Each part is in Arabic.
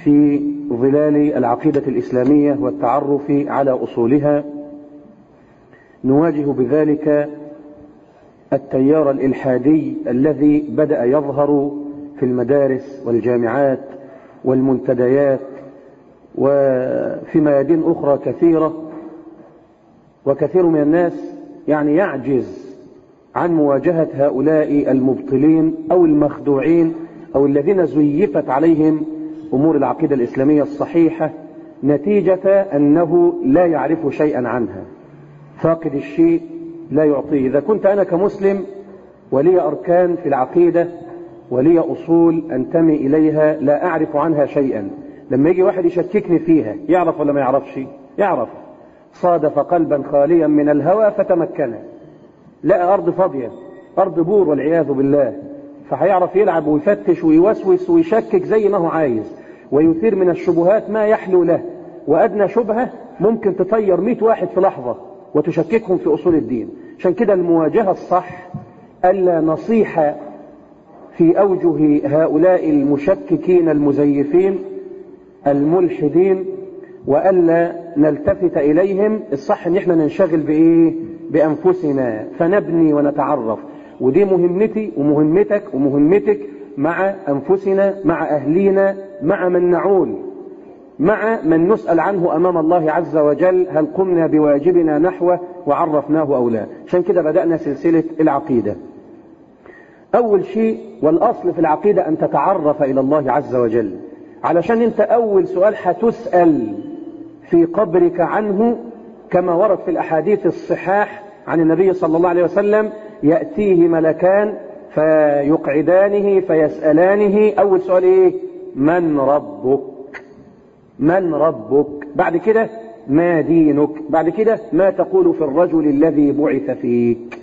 في ظلال العقيدة الإسلامية والتعرف على أصولها، نواجه بذلك التيار الإلحادي الذي بدأ يظهر في المدارس والجامعات والمنتديات وفي ميادين أخرى كثيرة، وكثير من الناس يعجز عن مواجهة هؤلاء المبطلين أو المخدوعين أو الذين زيفت عليهم أمور العقيدة الإسلامية الصحيحة نتيجة أنه لا يعرف شيئا عنها. فاقد الشيء لا يعطيه. إذا كنت أنا كمسلم ولي أركان في العقيدة ولي أصول أنتمي إليها لا أعرف عنها شيئا، لما يجي واحد يشككني فيها يعرف ولا ما يعرفش؟ يعرف. صادف قلبا خاليا من الهوى فتمكن، لقى أرض فاضية، أرض بور والعياذ بالله، فهيعرف يلعب ويفتش ويوسوس ويشكك زي ما هو عايز ويثير من الشبهات ما يحلو له، وأدنى شبهة ممكن تطير 100 واحد في لحظة وتشككهم في أصول الدين. عشان كده المواجهة الصح ألا نصيح في أوجه هؤلاء المشككين المزيفين الملحدين، وألا نلتفت إليهم. الصح ان احنا ننشغل بإيه؟ بأنفسنا، فنبني ونتعرف. ودي مهمتي ومهمتك ومهمتك مع أنفسنا، مع أهلينا، مع من نعول، مع من نسأل عنه أمام الله عز وجل هل قمنا بواجبنا نحوه وعرفناه أو لا. عشان كده بدأنا سلسلة العقيدة. أول شيء والأصل في العقيدة أن تتعرف إلى الله عز وجل، علشان أنت أول سؤال هتسأل في قبرك عنه كما ورد في الأحاديث الصحاح عن النبي صلى الله عليه وسلم: يأتيه ملكان فيقعدانه فيسألانه. أول سؤال إيه؟ من ربك؟ من ربك؟ بعد كده ما دينك؟ بعد كده ما تقول في الرجل الذي بعث فيك؟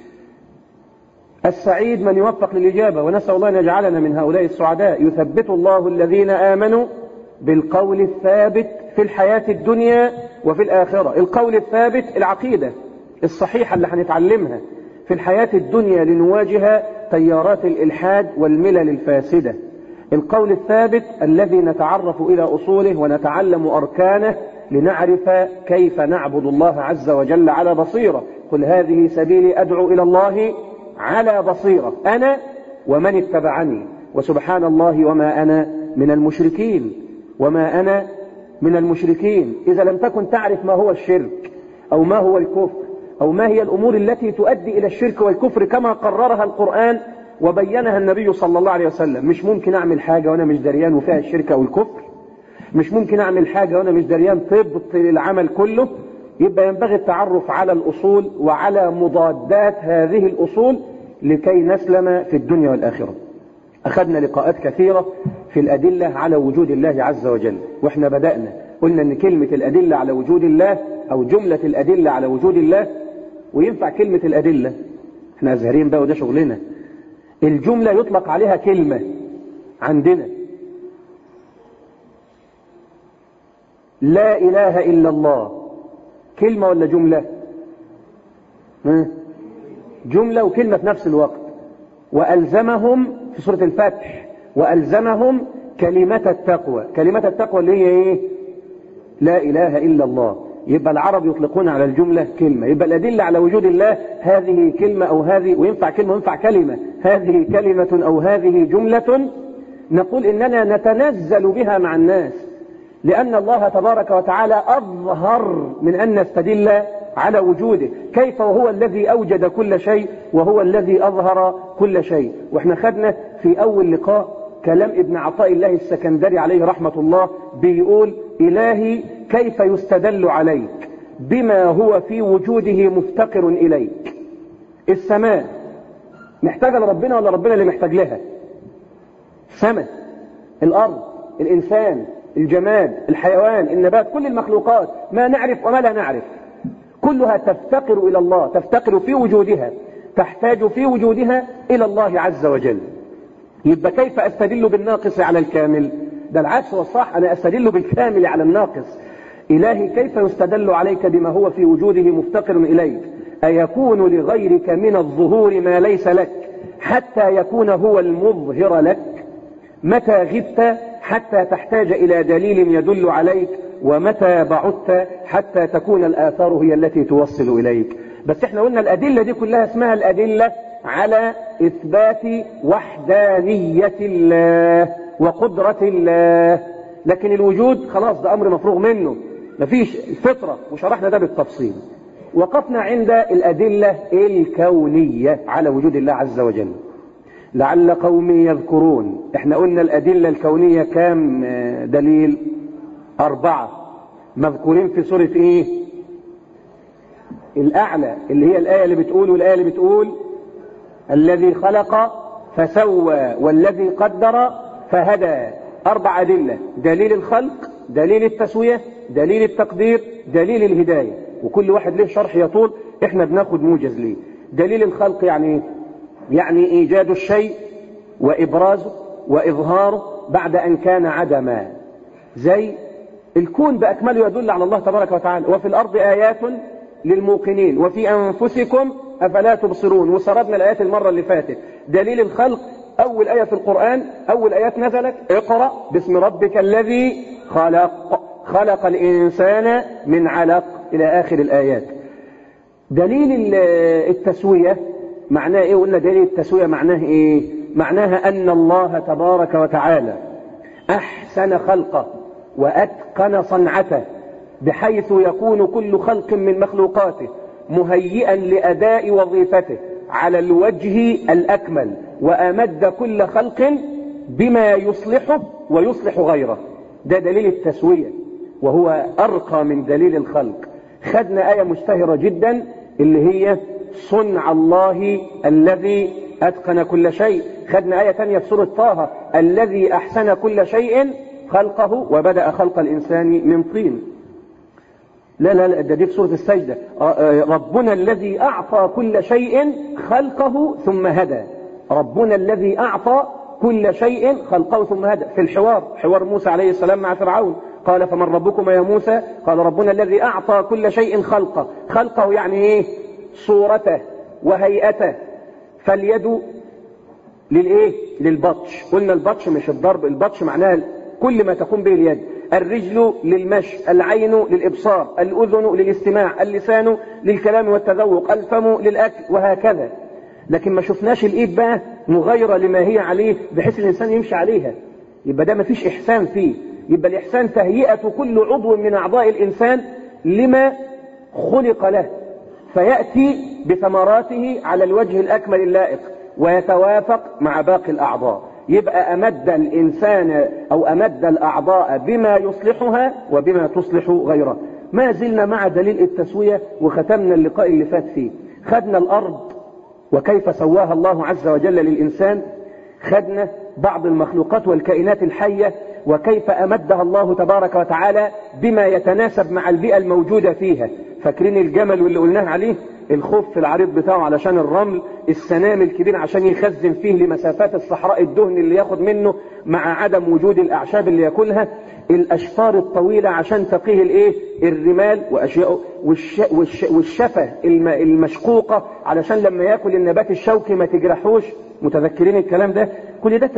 السعيد من يوفق للإجابة، ونسأل الله أن يجعلنا من هؤلاء السعداء. يثبت الله الذين آمنوا بالقول الثابت في الحياة الدنيا وفي الآخرة. القول الثابت العقيدة الصحيحة اللي هنتعلمها في الحياة الدنيا لنواجه تيارات الإلحاد والملل الفاسدة. القول الثابت الذي نتعرف إلى أصوله ونتعلم أركانه لنعرف كيف نعبد الله عز وجل على بصيرة. قل هذه سبيلي أدعو إلى الله على بصيرة أنا ومن اتبعني وسبحان الله وما أنا من المشركين. وما أنا من المشركين. إذا لم تكن تعرف ما هو الشرك أو ما هو الكفر أو ما هي الأمور التي تؤدي إلى الشرك والكفر كما قررها القرآن وبينها النبي صلى الله عليه وسلم، مش ممكن أعمل حاجة وأنا مش دريان وفيها الشرك أو الكفر، مش ممكن أعمل حاجة وأنا مش دريان تبطل العمل كله. يبقى ينبغي التعرف على الأصول وعلى مضادات هذه الأصول لكي نسلم في الدنيا والآخرة. أخذنا لقاءات كثيرة في الأدلة على وجود الله عز وجل، وإحنا بدأنا قلنا أن كلمة الأدلة على وجود الله أو جملة الأدلة على وجود الله، وينفع كلمة الأدلة، إحنا أزهرين بقى وده شغلنا، الجملة يطلق عليها كلمة عندنا. لا إله إلا الله كلمة ولا جملة؟ جملة وكلمة في نفس الوقت. وألزمهم في سورة الفتح وألزمهم كلمة التقوى. كلمة التقوى اللي هي إيه؟ لا إله إلا الله. يبقى العرب يطلقون على الجملة كلمة. يبقى الأدلة على وجود الله هذه كلمة أو هذه، وينفع كلمة وينفع كلمة، هذه كلمة أو هذه جملة نقول إننا نتنزل بها مع الناس، لأن الله تبارك وتعالى أظهر من أن نستدل على وجوده. كيف وهو الذي أوجد كل شيء وهو الذي أظهر كل شيء. وإحنا خدنا في أول لقاء كلام ابن عطاء الله السكندري عليه رحمة الله بيقول: إلهي كيف يستدل عليك بما هو في وجوده مفتقر إليك. السماء محتاجة لربنا ولا ربنا اللي محتاج لها؟ السماء، الأرض، الإنسان، الجماد، الحيوان، النبات، كل المخلوقات ما نعرف وما لا نعرف كلها تفتقر إلى الله، تفتقر في وجودها، تحتاج في وجودها إلى الله عز وجل. يبقى كيف أستدل بالناقص على الكامل؟ ده العكس والصح، أنا أستدل بالكامل على الناقص. إلهي كيف يستدل عليك بما هو في وجوده مفتقر إليك؟ أيكون لغيرك من الظهور ما ليس لك حتى يكون هو المظهر لك؟ متى غبت حتى تحتاج إلى دليل يدل عليك، ومتى بعدت حتى تكون الآثار هي التي توصل إليك. بس احنا قلنا الأدلة دي كلها اسمها الأدلة على إثبات وحدانية الله وقدرة الله، لكن الوجود خلاص ده أمر مفروغ منه، مفيش الفطرة، وشرحنا ده بالتفصيل. وقفنا عند الأدلة الكونية على وجود الله عز وجل. لعل قوم يذكرون، احنا قلنا الأدلة الكونية كام دليل؟ 4 مذكورين في سورة ايه؟ الأعلى، اللي هي الآية اللي بتقول، والآية اللي بتقول الذي خلق فسوى والذي قدر فهدى. 4 أدلة: دليل الخلق، دليل التسوية، دليل التقدير، دليل الهداية، وكل واحد له شرح يطول، احنا بناخد موجز ليه. دليل الخلق يعني يعني إيجاد الشيء وإبرازه وإظهاره بعد أن كان عدما، زي الكون بأكمله يدل على الله تبارك وتعالى. وفي الأرض آيات للموقنين وفي أنفسكم أفلا تبصرون، وسردنا الآيات المرة اللي فاتت. دليل الخلق أول آية في القرآن، أول آيات نزلت: اقرأ باسم ربك الذي خلق، خلق الإنسان من علق، إلى آخر الآيات. دليل التسوية معناه إيه؟ قلنا دليل التسوية معناه إيه؟ معناها أن الله تبارك وتعالى أحسن خلقه وأتقن صنعته، بحيث يكون كل خلق من مخلوقاته مهيئا لأداء وظيفته على الوجه الأكمل، وأمد كل خلق بما يصلحه ويصلح غيره. ده دليل التسوية، وهو أرقى من دليل الخلق. خدنا آية مشتهرة جدا اللي هي صنع الله الذي أتقن كل شيء. خدنا آية ثانية في سورة طه: الذي أحسن كل شيء خلقه وبدأ خلق الإنسان من طين. لا ده دي في سورة السجدة: ربنا الذي أعطى كل شيء خلقه ثم هدى. ربنا الذي أعطى كل شيء خلقه ثم هدى. في حوار موسى عليه السلام مع فرعون، قال: فمن ربكما يا موسى؟ قال: ربنا الذي أعطى كل شيء خلقه. خلقه يعني إيه؟ صورته وهيئته. فاليد للإيه؟ للبطش. قلنا البطش مش الضرب، البطش معناها كل ما تقوم به اليد. الرجل للمشي، العين للإبصار، الأذن للاستماع، اللسان للكلام والتذوق، الفم للأكل، وهكذا. لكن ما شفناش الإيد بقى مغيرة لما هي عليه بحيث الإنسان يمشي عليها، يبقى ده ما فيش إحسان فيه. يبقى الإحسان تهيئة كل عضو من أعضاء الإنسان لما خلق له، فيأتي بثمراته على الوجه الأكمل اللائق ويتوافق مع باقي الأعضاء. يبقى أمد الإنسان أو أمد الأعضاء بما يصلحها وبما تصلح غيرها. ما زلنا مع دليل التسوية، وختمنا اللقاء اللي فات فيه. خدنا الأرض وكيف سواها الله عز وجل للإنسان، خدنا بعض المخلوقات والكائنات الحية وكيف أمدها الله تبارك وتعالى بما يتناسب مع البيئة الموجودة فيها. فاكرين الجمل واللي قلناه عليه؟ الخف العريض بتاعه علشان الرمل، السنام الكبير عشان يخزن فيه لمسافات الصحراء الدهن اللي ياخد منه مع عدم وجود الأعشاب اللي ياكلها، الأشفار الطويلة عشان تقيه الايه؟ الرمال وأشياء، والشفة المشقوقة علشان لما ياكل النبات الشوكي ما تجرحوش. متذكرين الكلام ده؟ كل ده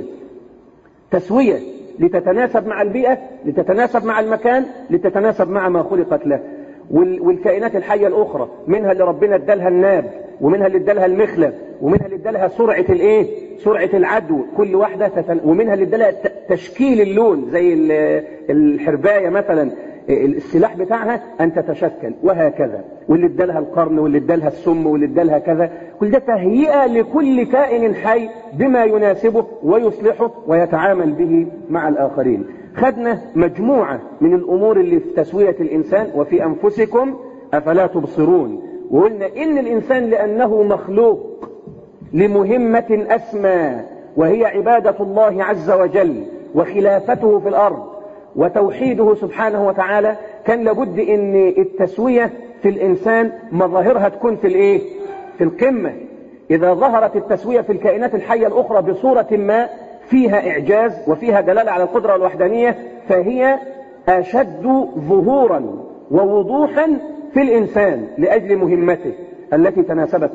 تسوية لتتناسب مع البيئة، لتتناسب مع المكان، لتتناسب مع ما خلقت له. والكائنات الحية الأخرى منها اللي ربنا ادالها الناب، ومنها اللي ادالها المخلب، ومنها اللي ادالها سرعة العدو كل واحدة، ومنها اللي ادالها تشكيل اللون زي الحرباية مثلا، السلاح بتاعها أن تتشكل، وهكذا. واللي ادالها القرن، واللي ادالها السم، واللي ادالها كذا. كل ده تهيئة لكل كائن حي بما يناسبه ويصلحه ويتعامل به مع الآخرين. خدنا مجموعة من الأمور اللي في تسوية الإنسان: وفي أنفسكم أفلا تبصرون. وقلنا إن الإنسان لأنه مخلوق لمهمة أسمى، وهي عبادة الله عز وجل وخلافته في الأرض وتوحيده سبحانه وتعالى، كان لابد إن التسوية في الإنسان مظاهرها تكون في الإيه؟ في القمة. إذا ظهرت التسوية في الكائنات الحية الأخرى بصورة ما فيها إعجاز وفيها دلالة على القدرة والوحدانية، فهي أشد ظهورا ووضوحا في الإنسان لأجل مهمته التي تناسبت معه.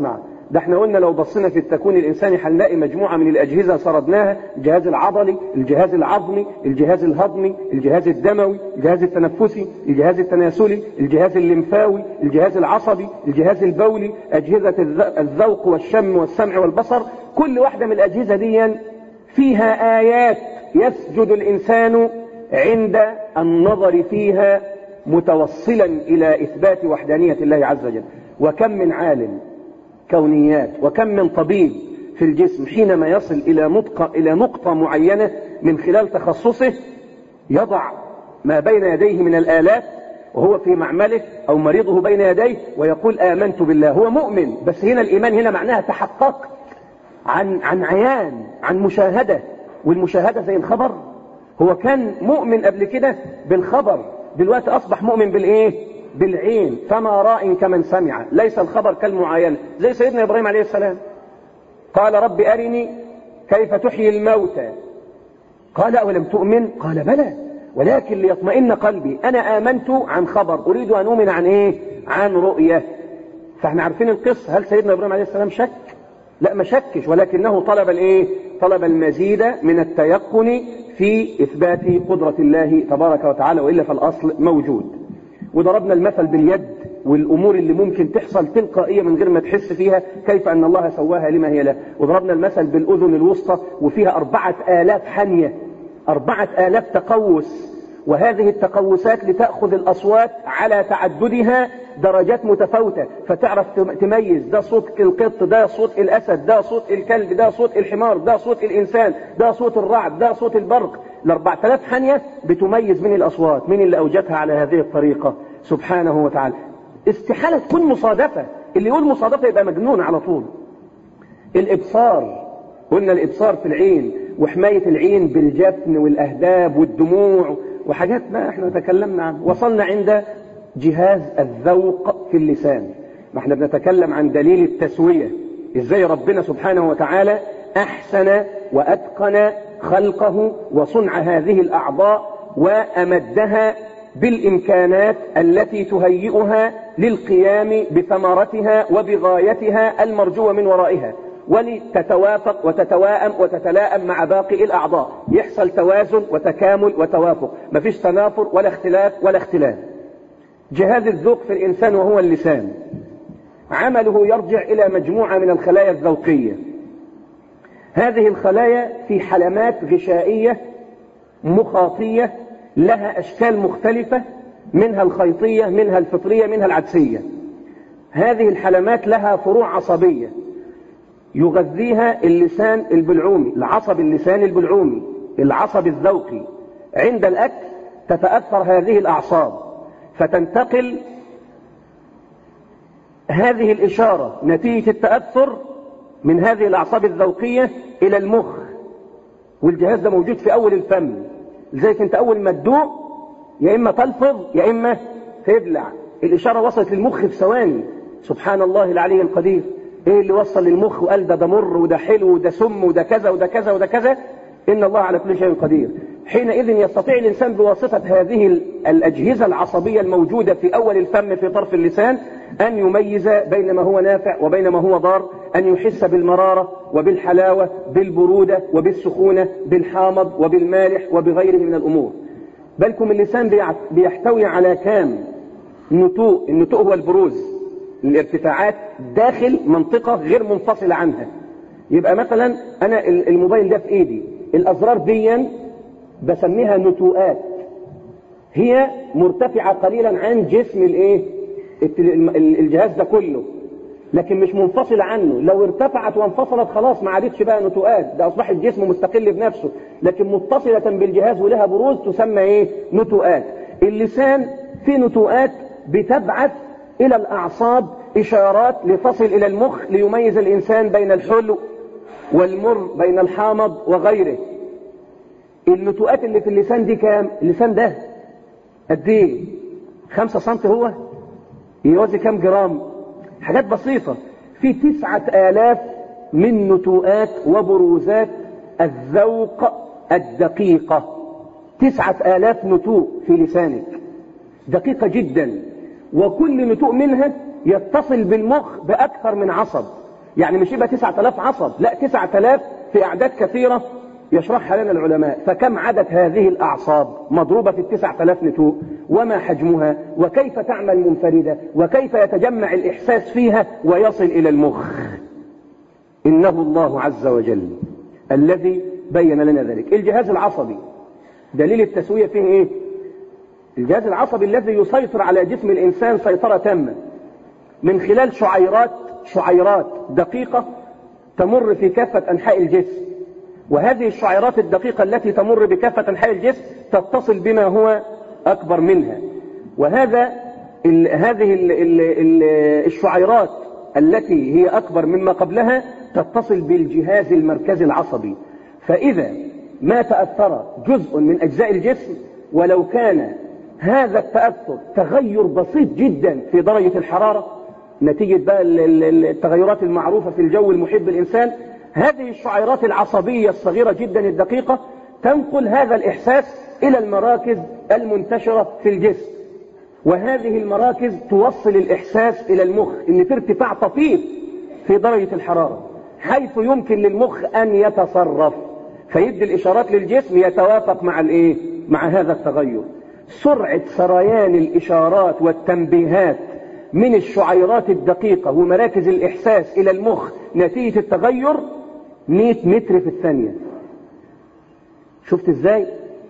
ده احنا قلنا لو بصينا في التكوين الإنساني هنلاقي مجموعة من الأجهزة سردناها: الجهاز العضلي، الجهاز العظمي، الجهاز الهضمي، الجهاز الدموي، الجهاز التنفسي، الجهاز التناسلي، الجهاز الليمفاوي، الجهاز العصبي، الجهاز البولي، أجهزة الذوق والشم والسمع والبصر. كل واحدة من الأجهزة دي فيها آيات يسجد الإنسان عند النظر فيها متوصلا إلى إثبات وحدانية الله عز وجل. وكم من عالم كونيات وكم من طبيب في الجسم حينما يصل إلى نقطة معينة من خلال تخصصه يضع ما بين يديه من الآلات وهو في معمله أو مريضه بين يديه ويقول آمنت بالله. هو مؤمن، بس هنا الإيمان هنا معناها تحقق عن عيان، عن مشاهدة، والمشاهدة زي الخبر. هو كان مؤمن قبل كده بالخبر، دلوقتي أصبح مؤمن بالإيه؟ بالعين. فما راء كمن سمع، ليس الخبر كالمعاينة. زي سيدنا إبراهيم عليه السلام قال رب أرني كيف تحيي الموتى، قال أولم تؤمن؟ قال بلى ولكن ليطمئن قلبي. أنا آمنت عن خبر، أريد أن أؤمن عن إيه؟ عن رؤية. فاحنا عارفين القصة. هل سيدنا إبراهيم عليه السلام شك؟ لا، ما شكش، ولكنه طلب الإيه؟ طلب المزيد من التيقن في إثبات قدرة الله تبارك وتعالى، وإلا فالأصل موجود. وضربنا المثل باليد والأمور اللي ممكن تحصل تلقائية من غير ما تحس فيها، كيف أن الله سواها لما هي له. وضربنا المثل بالأذن الوسطى وفيها 4000 حنية، 4000 تقوس، وهذه التقوسات لتأخذ الأصوات على تعددها درجات متفاوتة، فتعرف تميز ده صوت القط، ده صوت الأسد، ده صوت الكلب، ده صوت الحمار، ده صوت الإنسان، ده صوت الرعد، ده صوت البرق. 4000 حنية بتميز من الأصوات. من اللي أوجدها على هذه الطريقة؟ سبحانه وتعالى. استحالة تكون مصادفة. اللي يقول مصادفة يبقى مجنون على طول. الإبصار، قلنا الإبصار في العين وحماية العين بالجفن والأهداب والدموع وحاجات ما احنا تكلمنا عنها. وصلنا عند جهاز الذوق في اللسان. ما احنا بنتكلم عن دليل التسوية، ازاي ربنا سبحانه وتعالى أحسن وأتقن خلقه وصنع هذه الأعضاء وأمدها بالإمكانات التي تهيئها للقيام بثمرتها وبغايتها المرجوة من ورائها، ولتتوافق وتتواءم وتتلائم مع باقي الأعضاء، يحصل توازن وتكامل وتوافق، مفيش تنافر ولا اختلاف ولا اختلاف. جهاز الذوق في الإنسان وهو اللسان، عمله يرجع إلى مجموعة من الخلايا الذوقية. هذه الخلايا في حلمات غشائية مخاطية لها أشكال مختلفة، منها الخيطية، منها الفطرية، منها العدسية. هذه الحلمات لها فروع عصبية يغذيها اللسان البلعومي، العصب اللساني البلعومي، العصب الذوقي. عند الأكل تتأثر هذه الأعصاب، فتنتقل هذه الإشارة نتيجة التأثر من هذه الأعصاب الذوقية إلى المخ، والجهاز ده موجود في أول الفم. لذلك أنت أول ما تدوق يا إما تلفظ يا إما تبلع. الإشارة وصلت للمخ في ثواني. سبحان الله العلي القدير. إيه اللي وصل للمخ وقال ده مر وده حلو وده سم وده كذا وده كذا وده كذا؟ إن الله على كل شيء قدير. حينئذ يستطيع الإنسان بواسطة هذه الأجهزة العصبية الموجودة في أول الفم في طرف اللسان أن يميز بين ما هو نافع وبين ما هو ضار، أن يحس بالمرارة وبالحلاوة، بالبرودة وبالسخونة، بالحامض وبالمالح وبغيره من الأمور. بالكم اللسان بيحتوي على كام نتوء. النتوء هو البروز، الارتفاعات داخل منطقة غير منفصلة عنها. يبقى مثلا أنا الموبايل ده في إيدي، الأزرار دي بسميها نتوءات، هي مرتفعة قليلا عن جسم الجهاز ده كله، لكن مش منفصلة عنه. لو ارتفعت وانفصلت خلاص ما عادتش بقى نتوءات، ده أصبح الجسم مستقل بنفسه، لكن متصلة بالجهاز ولها بروز تسمى نتوءات. اللسان في نتوءات بتبعث إلى الأعصاب إشارات لتصل إلى المخ ليميز الإنسان بين الحلو والمر، بين الحامض وغيره. النتوءات اللي في اللسان دي كام؟ اللسان ده قد ايه؟ 5 سم، هو يوزي كام جرام؟ حاجات بسيطة. في 9000 من نتوءات وبروزات الذوق الدقيقة. 9000 نتوء في لسانك دقيقة جدا، وكل نتوء منها يتصل بالمخ بأكثر من عصب. يعني مش يبقى 9000 عصب، لا 9000 في أعداد كثيرة يشرحها لنا العلماء. فكم عدد هذه الأعصاب مضروبة في 9000 نتوء، وما حجمها، وكيف تعمل منفردة، وكيف يتجمع الإحساس فيها ويصل إلى المخ. إنه الله عز وجل الذي بين لنا ذلك. الجهاز العصبي دليل التسوية فيه إيه؟ الجهاز العصبي الذي يسيطر على جسم الإنسان سيطرة تامة من خلال شعيرات دقيقة تمر في كافة أنحاء الجسم، وهذه الشعيرات الدقيقة التي تمر بكافة أنحاء الجسم تتصل بما هو أكبر منها، هذه الشعيرات التي هي أكبر مما قبلها تتصل بالجهاز المركزي العصبي. فإذا ما تأثر جزء من أجزاء الجسم، ولو كان هذا التأثر تغير بسيط جدا في درجة الحرارة نتيجة بقى التغيرات المعروفة في الجو المحيط بالإنسان، هذه الشعيرات العصبية الصغيرة جدا الدقيقة تنقل هذا الإحساس إلى المراكز المنتشرة في الجسم، وهذه المراكز توصل الإحساس إلى المخ إن في ارتفاع طفيف في درجة الحرارة، حيث يمكن للمخ أن يتصرف فيدي الإشارات للجسم يتوافق مع هذا التغير. سرعة سريان الإشارات والتنبيهات من الشعيرات الدقيقة ومراكز الإحساس إلى المخ نتيجة التغير 100 متر في الثانية. شفت إزاي؟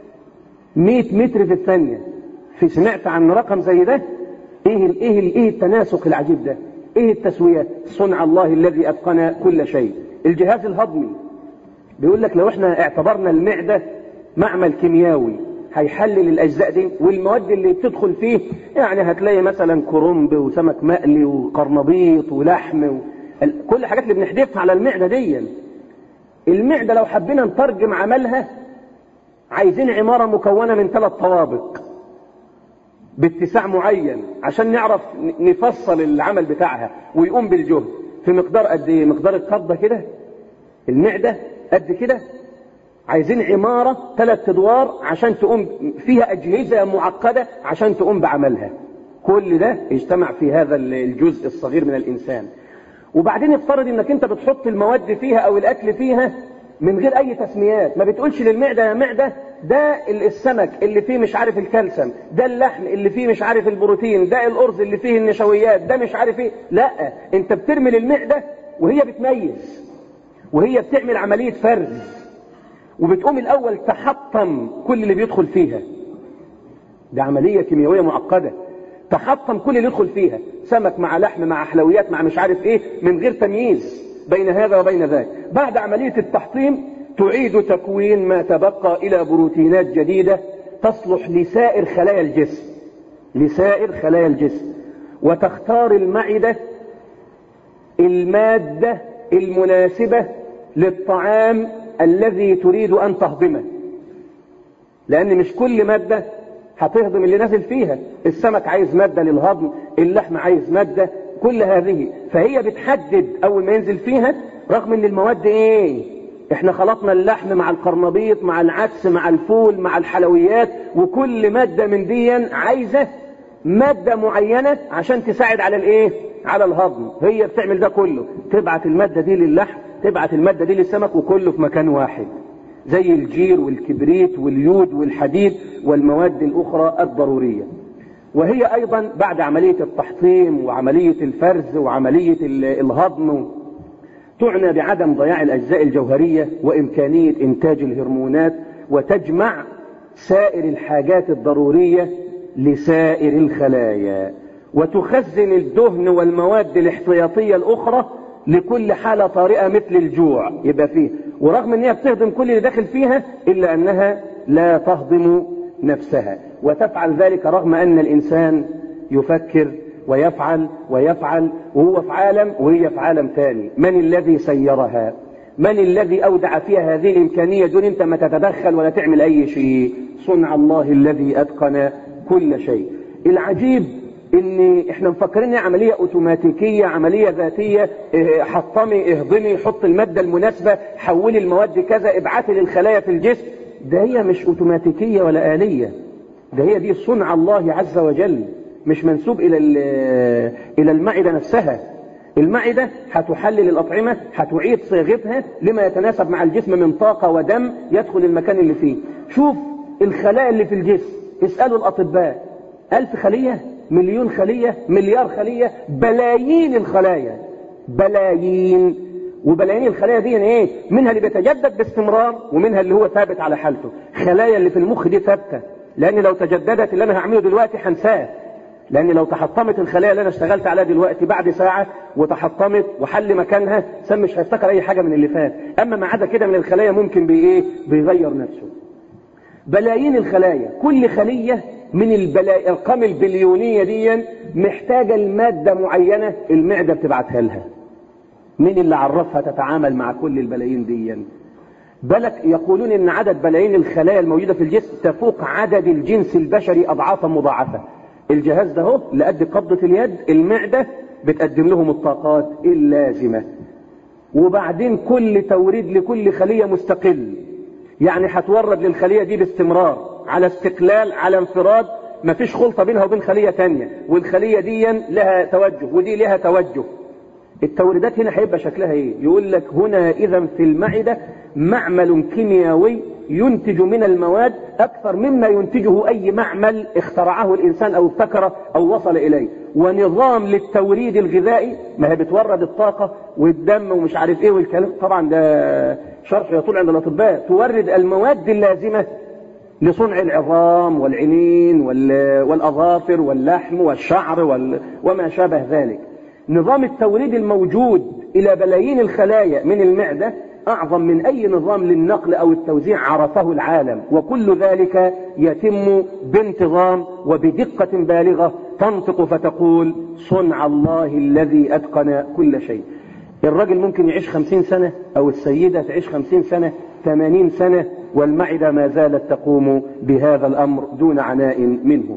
100 متر في الثانية. سمعت عن رقم زي ده؟ إيه التناسق العجيب ده؟ إيه التسوية؟ صنع الله الذي أتقن كل شيء. الجهاز الهضمي بيقول لك لو احنا اعتبرنا المعدة معمل كيميائي هيحلل الأجزاء دي والمواد اللي بتدخل فيه، يعني هتلاقي مثلا كرنب وسمك مقلي وقرنبيط ولحم كل الحاجات اللي بنحدفها على المعدة دي. المعدة لو حبينا نترجم عملها عايزين عمارة مكونة من 3 طوابق باتساع معين عشان نعرف نفصل العمل بتاعها ويقوم بالجهد في مقدار قد ايه؟ مقدار القبضة كده، المعدة قد كده، عايزين عمارة 3 أدوار عشان تقوم فيها أجهزة معقدة عشان تقوم بعملها. كل ده يجتمع في هذا الجزء الصغير من الإنسان. وبعدين افترض انك انت بتحط المواد فيها او الأكل فيها من غير أي تسميات، ما بتقولش للمعدة يا معدة ده السمك اللي فيه مش عارف الكالسيوم، ده اللحم اللي فيه مش عارف البروتين، ده الأرز اللي فيه النشويات، ده مش عارف ايه. لا، انت بترمي للمعدة وهي بتميز وهي بتعمل عملية فرز، وبتقوم الأول تحطم كل اللي بيدخل فيها. ده عملية كيميائية معقدة، تحطم كل اللي يدخل فيها، سمك مع لحم مع حلويات مع مش عارف ايه، من غير تمييز بين هذا وبين ذاك. بعد عملية التحطيم تعيد تكوين ما تبقى إلى بروتينات جديدة تصلح لسائر خلايا الجسم، وتختار المعدة المادة المناسبة للطعام الذي تريد أن تهضمه، لأن مش كل مادة هتهضم اللي نازل فيها. السمك عايز مادة للهضم، اللحم عايز مادة، كل هذه فهي بتحدد أول ما ينزل فيها. رغم ان المواد احنا خلطنا اللحم مع القرنبيط مع العدس مع الفول مع الحلويات، وكل مادة من دي عايزة مادة معينة عشان تساعد على الهضم. هي بتعمل ده كله، تبعت المادة دي للحم، تبعت المادة دي للسمك، وكله في مكان واحد، زي الجير والكبريت واليود والحديد والمواد الأخرى الضرورية. وهي أيضا بعد عملية التحطيم وعملية الفرز وعملية الهضم تعنى بعدم ضياع الأجزاء الجوهرية وإمكانية إنتاج الهرمونات، وتجمع سائر الحاجات الضرورية لسائر الخلايا، وتخزن الدهن والمواد الاحتياطية الأخرى لكل حالة طارئة مثل الجوع يبقى فيه. ورغم أنها بتهضم كل اللي داخل فيها إلا أنها لا تهضم نفسها، وتفعل ذلك رغم أن الإنسان يفكر ويفعل وهو في عالم وهي في عالم ثاني. من الذي سيرها؟ من الذي أودع فيها هذه الإمكانية دون أنت ما تتدخل ولا تعمل أي شيء؟ صنع الله الذي أتقن كل شيء. العجيب ان احنا مفكرين عملية اوتوماتيكية، عملية ذاتية، حطمي اهضمي حط المادة المناسبة حولي المواد كذا ابعثي للخلايا في الجسم. ده هي مش اوتوماتيكية ولا آلية، ده هي دي صنع الله عز وجل، مش منسوب الى المعدة نفسها. المعدة هتحلل الأطعمة، هتعيد صياغتها لما يتناسب مع الجسم من طاقة ودم يدخل المكان اللي فيه. شوف الخلايا اللي في الجسم، اسألوا الأطباء، 1000 خلية، مليون خلية، مليار خلية، بلايين الخلايا، بلايين. وبلايين الخلايا دي ايه؟ منها اللي بيتجدد باستمرار ومنها اللي هو ثابت على حالته. خلايا اللي في المخ دي ثابتة، لأن لو تجددت اللي أنا هعمله دلوقتي هنساه، لأن لو تحطمت الخلايا اللي أنا اشتغلت عليها دلوقتي بعد ساعة وتحطمت وحل مكانها مش هيفتكر أي حاجة من اللي فات. أما ما عدا كده من الخلايا ممكن بيغير نفسه. بلايين الخلايا، كل خلية من الأرقام البليونية دي محتاجة المادة معينة المعدة بتبعتها لها. مين اللي عرفها تتعامل مع كل البلايين دي؟ بلك يقولون إن عدد بلايين الخلايا الموجودة في الجسم تفوق عدد الجنس البشري أضعافا مضاعفة. الجهاز ده هو لقد قبضة اليد، المعدة بتقدم لهم الطاقات اللازمة، وبعدين كل توريد لكل خلية مستقل، يعني هتورد للخلية دي باستمرار على استقلال على انفراد، مفيش خلطة بينها وبين خلية تانية، والخلية دي لها توجه ودي لها توجه. التوريدات هنا هيبقى شكلها ايه؟ يقول لك هنا اذا في المعدة معمل كيميائي ينتج من المواد أكثر مما ينتجه أي معمل اخترعه الإنسان أو ابتكره أو وصل إليه، ونظام للتوريد الغذائي، ما هي بتورد الطاقة والدم ومش عارف إيه والكلام، طبعا ده شرح يطول عند الأطباء، تورد المواد اللازمة لصنع العظام والعينين والأظافر واللحم والشعر وما شابه ذلك. نظام التوريد الموجود إلى بلايين الخلايا من المعدة أعظم من أي نظام للنقل أو التوزيع عرفه العالم، وكل ذلك يتم بانتظام وبدقة بالغة تنطق فتقول صنع الله الذي أتقن كل شيء. الرجل ممكن يعيش 50 سنة أو السيدة تعيش 50 سنة 80 سنة والمعدة ما زالت تقوم بهذا الأمر دون عناء منه.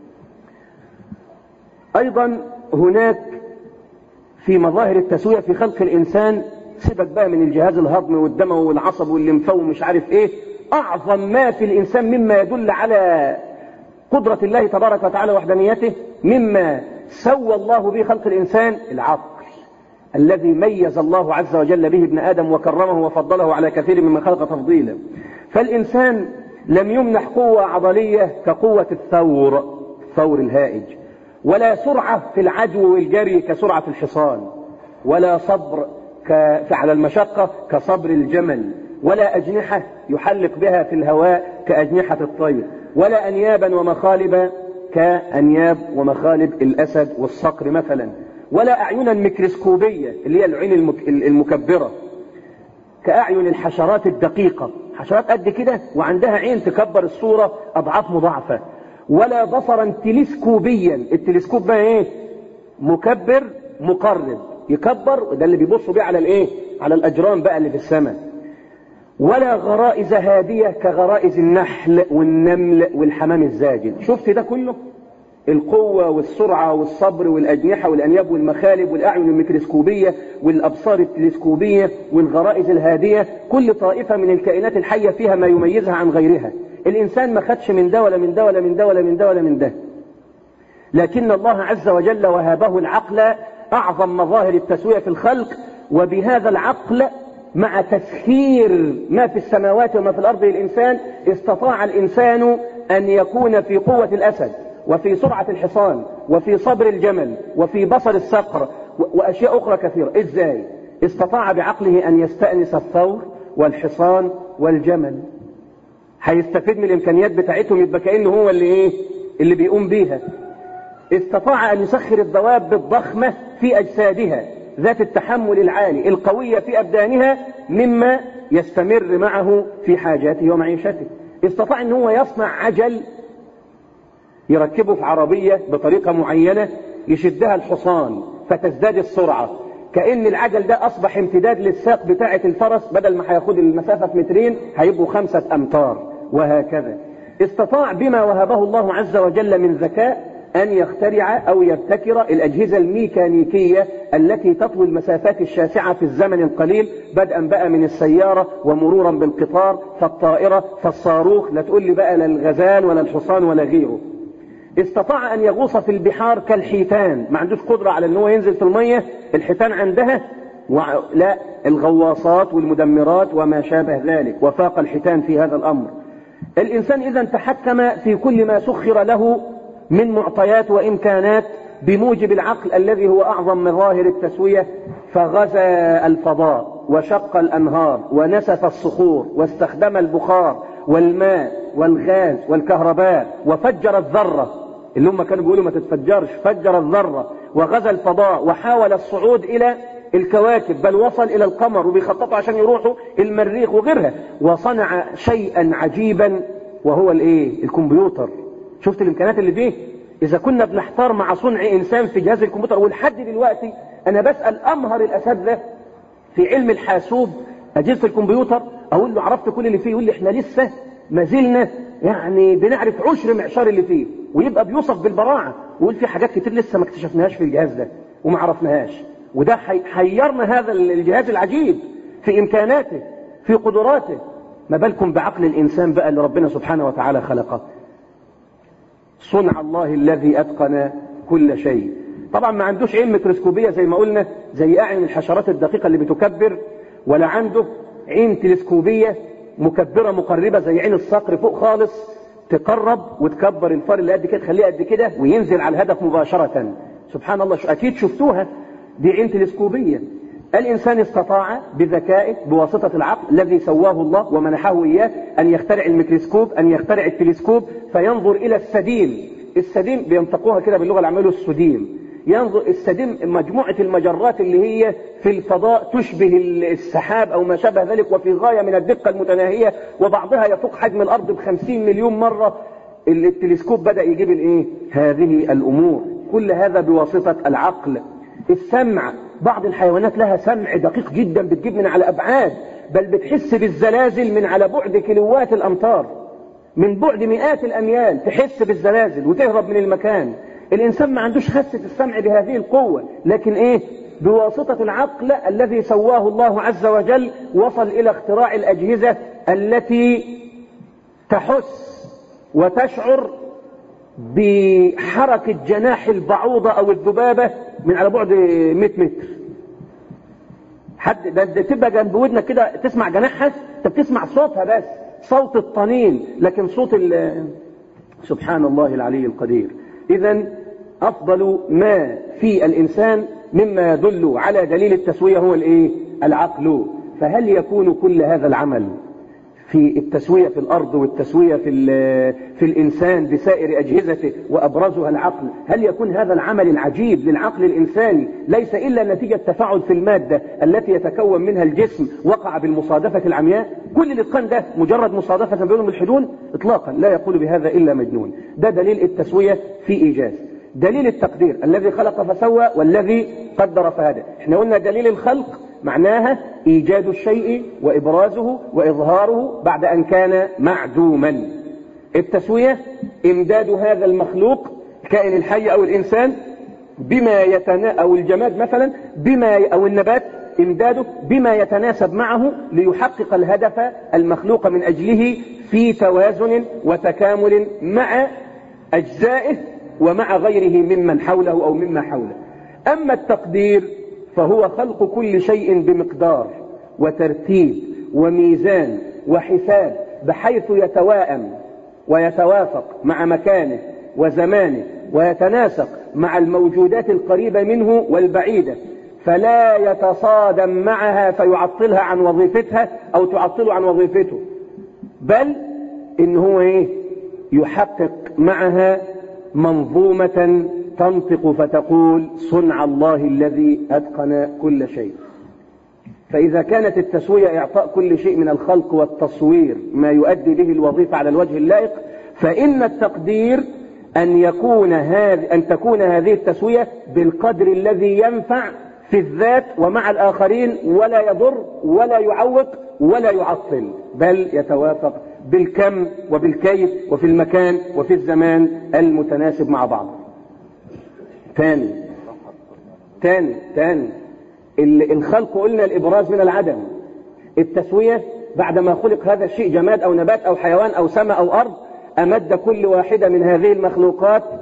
أيضا هناك في مظاهر التسوية في خلق الإنسان، سيبك بقى من الجهاز الهضمي والدموي والعصب والليمفاوي ومش عارف ايه، اعظم ما في الانسان مما يدل على قدرة الله تبارك وتعالى وحدانيته، مما سوى الله به خلق الانسان، العقل الذي ميز الله عز وجل به ابن ادم وكرمه وفضله على كثير ممن خلق تفضيلا. فالانسان لم يمنح قوة عضلية كقوة الثور الهائج، ولا سرعة في العدو والجري كسرعة الحصان، ولا صبر على المشقة كصبر الجمل، ولا أجنحة يحلق بها في الهواء كأجنحة الطير، ولا أنيابا ومخالب كأنياب ومخالب الأسد والصقر مثلا، ولا أعينا ميكروسكوبية اللي هي العين المكبرة كأعين الحشرات الدقيقة، حشرات قد كده وعندها عين تكبر الصورة أضعاف مضاعفة، ولا بصرا تلسكوبيا، التلسكوب بقى ايه؟ مكبر مقرب، يكبر، ده اللي بيبصوا بيه على على الأجرام بقى اللي في السماء، ولا غرائز هادية كغرائز النحل والنمل والحمام الزاجل. شفت ده كله؟ القوة والسرعة والصبر والأجنحة والأنياب والمخالب والأعين الميكروسكوبية والأبصار التلسكوبية والغرائز الهادية، كل طائفة من الكائنات الحية فيها ما يميزها عن غيرها. الإنسان ما خدش من ده ولا من ده ولا من ده ولا من ده ولا من ده، لكن الله عز وجل وهبه العقل أعظم مظاهر التسوية في الخلق، وبهذا العقل مع تسخير ما في السماوات وما في الأرض للإنسان استطاع الإنسان أن يكون في قوة الأسد وفي سرعة الحصان وفي صبر الجمل وفي بصر الصقر وأشياء أخرى كثيرة. إزاي؟ استطاع بعقله أن يستأنس الثور والحصان والجمل، هيستفيد من الإمكانيات بتاعتهم، يبقى كأنه هو اللي بيقوم بيها. استطاع أن يسخر الدواب الضخمة في أجسادها ذات التحمل العالي القوية في أبدانها مما يستمر معه في حاجاته ومعيشته. استطاع أن هو يصنع عجل يركبه في عربية بطريقة معينة يشدها الحصان فتزداد السرعة، كأن العجل ده أصبح امتداد للساق بتاعة الفرس، بدل ما هياخد المسافة في 2 متر هيبقوا 5 أمتار وهكذا. استطاع بما وهبه الله عز وجل من ذكاء أن يخترع أو يبتكر الأجهزة الميكانيكية التي تطوي المسافات الشاسعة في الزمن القليل، بدءا بقى من السيارة ومرورا بالقطار فالطائرة فالصاروخ، لا تقول لي بقى لا الغزال ولا الحصان ولا غيره. استطاع أن يغوص في البحار كالحيتان، ما عندوش قدرة على أنه ينزل في المية، الحيتان عندها لا، الغواصات والمدمرات وما شابه ذلك، وفاق الحيتان في هذا الأمر. الإنسان إذا تحكم في كل ما سخر له من معطيات وإمكانات بموجب العقل الذي هو أعظم مظاهر التسوية، فغزا الفضاء وشق الأنهار ونسف الصخور واستخدم البخار والماء والغاز والكهرباء وفجر الذرة اللي هم كانوا بيقولوا ما تتفجرش، فجر الذرة وغزا الفضاء وحاول الصعود إلى الكواكب، بل وصل إلى القمر وبيخططوا عشان يروحوا المريخ وغيرها، وصنع شيئا عجيبا وهو الكمبيوتر. شفت الإمكانات اللي فيه؟ إذا كنا بنحتار مع صنع إنسان في جهاز الكمبيوتر، ولحد دلوقتي أنا بسأل أمهر الأساتذة في علم الحاسوب أجهزة الكمبيوتر، أقول له عرفت كل اللي فيه؟ يقول لي إحنا لسه ما زلنا يعني بنعرف عشر معشار اللي فيه، ويبقى بيوصف بالبراعة ويقول في حاجات كتير لسه ما اكتشفناهاش في الجهاز ده وما عرفناهاش. وده حيرنا هذا الجهاز العجيب في إمكاناته في قدراته، ما بالكم بعقل الإنسان بقى اللي ربنا سبحانه وتعالى خلقه. صنع الله الذي أتقن كل شيء. طبعا ما عندوش عين ميكروسكوبية زي ما قلنا، زي أعين الحشرات الدقيقة اللي بتكبر، ولا عنده عين تلسكوبية مكبرة مقربة زي عين الصقر فوق خالص تقرب وتكبر الفار اللي قد كده تخليه قد كده وينزل على الهدف مباشرة. سبحان الله، أكيد شفتوها، دي عين تلسكوبية. الإنسان استطاع بذكائه بواسطة العقل الذي سواه الله ومنحه إياه أن يخترع الميكروسكوب، أن يخترع التلسكوب فينظر إلى السديم. السديم بينطقوها كده باللغة العامية السديم، ينظر السديم مجموعة المجرات اللي هي في الفضاء تشبه السحاب أو ما شابه ذلك، وفي غاية من الدقة المتناهية، وبعضها يفوق حجم الأرض ب50 مليون مرة. التلسكوب بدأ يجيب هذه الأمور، كل هذا بواسطة العقل. السمع، بعض الحيوانات لها سمع دقيق جدا، بتجيب من على أبعاد، بل بتحس بالزلازل من على بعد كيلوات الأمتار، من بعد مئات الأميال تحس بالزلازل وتهرب من المكان. الإنسان ما عندوش حاسة السمع بهذه القوة، لكن بواسطة العقل الذي سواه الله عز وجل وصل إلى اختراع الأجهزة التي تحس وتشعر بحركة جناح البعوضة أو الذبابة من على بعد 100 متر. حد ده تبقى جنب ودنك كده تسمع جناحها، انت بتسمع صوتها بس، صوت الطنين، لكن صوت سبحان الله العلي القدير. إذن أفضل ما في الإنسان مما يدل على دليل التسوية هو العقل. فهل يكون كل هذا العمل في التسوية في الأرض والتسوية في الإنسان بسائر أجهزته وأبرزها العقل، هل يكون هذا العمل العجيب للعقل الإنساني ليس إلا نتيجة تفاعل في المادة التي يتكون منها الجسم وقع بالمصادفة العمياء؟ كل الإتقان ده مجرد مصادفة بينهم الحدود؟ إطلاقا، لا يقول بهذا إلا مجنون. ده دليل التسوية في إيجاز. دليل التقدير، الذي خلق فسوى والذي قدر فهدى. احنا قلنا دليل الخلق معناها إيجاد الشيء وإبرازه وإظهاره بعد أن كان معدوما. التسوية إمداد هذا المخلوق الكائن الحي أو الإنسان بما أو الجماد مثلا أو النبات، إمداده بما يتناسب معه ليحقق الهدف المخلوق من أجله في توازن وتكامل مع أجزائه ومع غيره ممن حوله أو مما حوله. أما التقدير فهو خلق كل شيء بمقدار وترتيب وميزان وحساب، بحيث يتواءم ويتوافق مع مكانه وزمانه، ويتناسق مع الموجودات القريبة منه والبعيدة، فلا يتصادم معها فيعطلها عن وظيفتها أو تعطله عن وظيفته، بل إن هو يحقق معها منظومة تنطق فتقول صنع الله الذي أتقن كل شيء. فإذا كانت التسوية إعطاء كل شيء من الخلق والتصوير ما يؤدي به الوظيفة على الوجه اللائق، فإن التقدير أن تكون هذه التسوية بالقدر الذي ينفع في الذات ومع الآخرين، ولا يضر ولا يعوق ولا يعطل، بل يتوافق بالكم وبالكيف وفي المكان وفي الزمان المتناسب مع بعض. تاني الخلق قلنا الإبراز من العدم. التسوية بعدما خلق هذا الشيء جماد أو نبات أو حيوان أو سماء أو أرض، أمد كل واحدة من هذه المخلوقات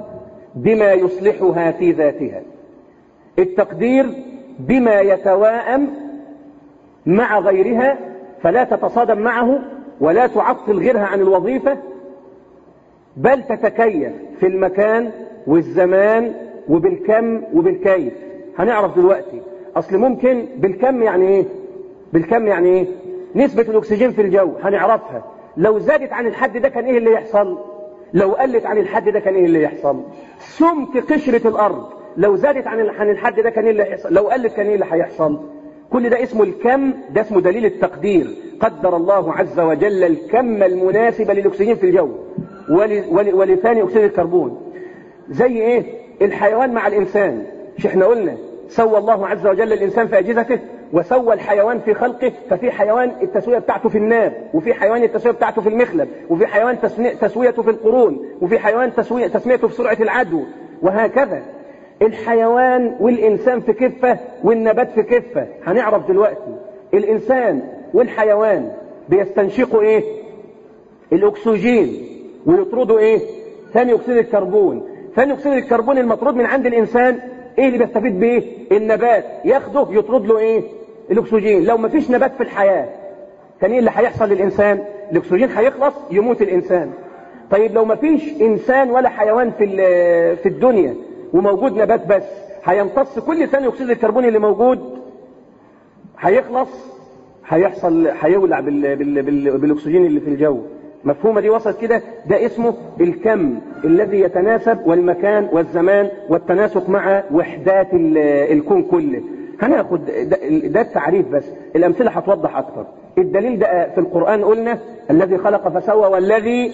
بما يصلحها في ذاتها. التقدير بما يتواءم مع غيرها فلا تتصادم معه ولا تعطل غيرها عن الوظيفة، بل تتكيف في المكان والزمان وبالكم وبالكيف. هنعرف دلوقتي. أصل ممكن بالكم يعني إيه؟ بالكم يعني إيه؟ نسبة الأكسجين في الجو هنعرفها. لو زادت عن الحد ده كان إيه اللي يحصل؟ لو قلت عن الحد ده كان إيه اللي يحصل؟ سمك قشرة الأرض لو زادت عن الحد ده كان إيه اللي يحصل؟ لو قلت كان إيه اللي هيحصل؟ كل ده اسمه الكم، ده اسمه دليل التقدير. قدر الله عز وجل الكم المناسب للأكسجين في الجو ولثاني أكسيد الكربون. زي إيه؟ الحيوان مع الإنسان. مش إحنا قلنا سوى الله عز وجل الإنسان في أجهزته وسوى الحيوان في خلقه؟ ففي حيوان التسوية بتاعته في الناب، وفي حيوان التسوية بتاعته في المخلب، وفي حيوان تسويته في القرون، وفي حيوان تسميته في سرعة العدو، وهكذا. الحيوان والإنسان في كفة والنبات في كفة. هنعرف دلوقتي. الإنسان والحيوان بيستنشقوا إيه؟ الأكسجين، ويطردوا إيه؟ ثاني أكسيد الكربون. ثاني أكسيد الكربون المطرود من عند الإنسان إيه اللي بيستفيد بيه؟ النبات ياخده يطرد له إيه؟ الأكسجين. لو ما فيش نبات في الحياة كان إيه اللي هيحصل للإنسان؟ الأكسجين هيخلص يموت الإنسان. طيب لو ما فيش إنسان ولا حيوان في الدنيا وموجود نبات بس، هيمتص كل ثاني أكسيد الكربون اللي موجود، هيخلص، هيولع بالأكسجين اللي في الجو. مفهومة دي وصلت كده؟ ده اسمه الكم الذي يتناسب، والمكان والزمان والتناسق مع وحدات الكون كله. هناخد ده التعريف بس، الأمثلة هتوضح أكتر. الدليل ده في القرآن قلنا الذي خلق فسوى والذي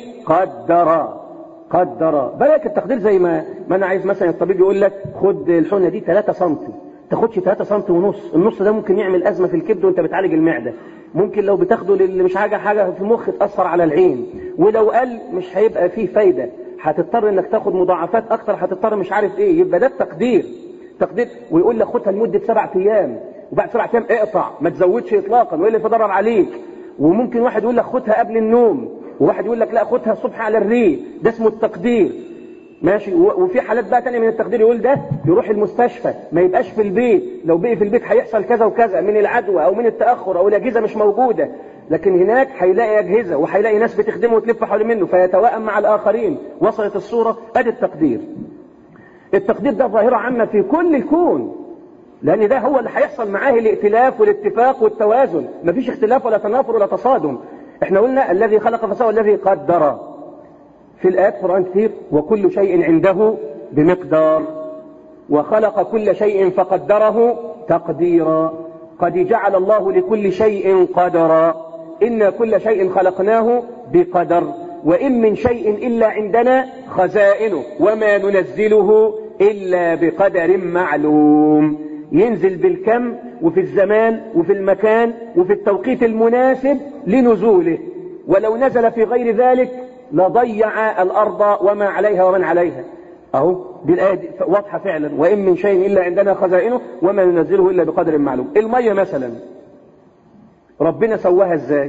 قدر. بالك التقدير زي ما أنا عايز مثلا الطبيب يقول لك خد الحقنة دي 3 سم، تاخدش 3 سم ونص. النص ده ممكن يعمل أزمة في الكبد وانت بتعالج المعدة. ممكن لو بتاخده اللي مش حاجة في المخ تأثر على العين، ولو قل مش هيبقى فيه فايدة، هتضطر انك تاخد مضاعفات اكتر، هتضطر مش عارف ايه. يبقى ده التقدير. ويقول لك خدها لمدة 7 ايام، وبعد 7 ايام اقطع، ما تزودش اطلاقا والا تضرر عليك. وممكن واحد يقول لك خدها قبل النوم، وواحد يقول لك لا خدها الصبح على الريق. ده اسمه التقدير. ماشي. وفي حالات بقى تانية من التقدير يقول ده يروح المستشفى، ما يبقاش في البيت. لو بقي في البيت هيحصل كذا وكذا من العدوى او من التأخر او الاجهزة مش موجودة، لكن هناك هيلاقي اجهزة وهيلاقي ناس بتخدمه وتلف حول منه فيتوائم مع الاخرين. وصلت الصورة؟ ادي التقدير. التقدير ده ظاهرة عامة في كل الكون، لان ده هو اللي هيحصل معاه الائتلاف والاتفاق والتوازن. مفيش اختلاف ولا تنافر ولا تصادم. احنا قلنا الذي خلق فسوى والذي قدر. في الآيات قرآن كثير وكل شيء عنده بمقدار، وخلق كل شيء فقدره تقديرا. قد جعل الله لكل شيء قدرا، إن كل شيء خلقناه بقدر، وإن من شيء إلا عندنا خزائنه وما ننزله إلا بقدر معلوم. ينزل بالكم وفي الزمان وفي المكان وفي التوقيت المناسب لنزوله، ولو نزل في غير ذلك لضيع الأرض وما عليها ومن عليها. أهو دي الآية واضحة فعلا. وإن من شيء إلا عندنا خزائنه وما ننزله إلا بقدر معلوم. المية مثلا ربنا سواها إزاي؟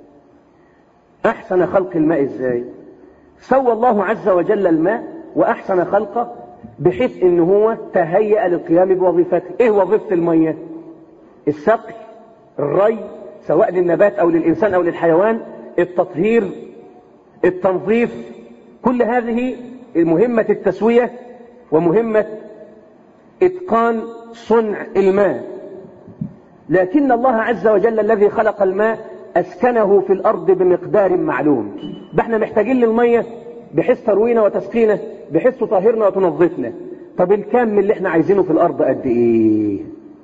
أحسن خلق الماء إزاي؟ سوى الله عز وجل الماء وأحسن خلقه بحيث إن هو تهيأ للقيام بوظيفته. إيه وظيفة المية؟ السقي، الري، سواء للنبات أو للإنسان أو للحيوان، التطهير، التنظيف. كل هذه مهمة التسوية ومهمة إتقان صنع الماء. لكن الله عز وجل الذي خلق الماء أسكنه في الأرض بمقدار معلوم. احنا محتاجين للمية بحيث تروينا وتسقينا، بحيث تطهرنا وتنظفنا. طب الكم اللي احنا عايزينه في الأرض قد إيه؟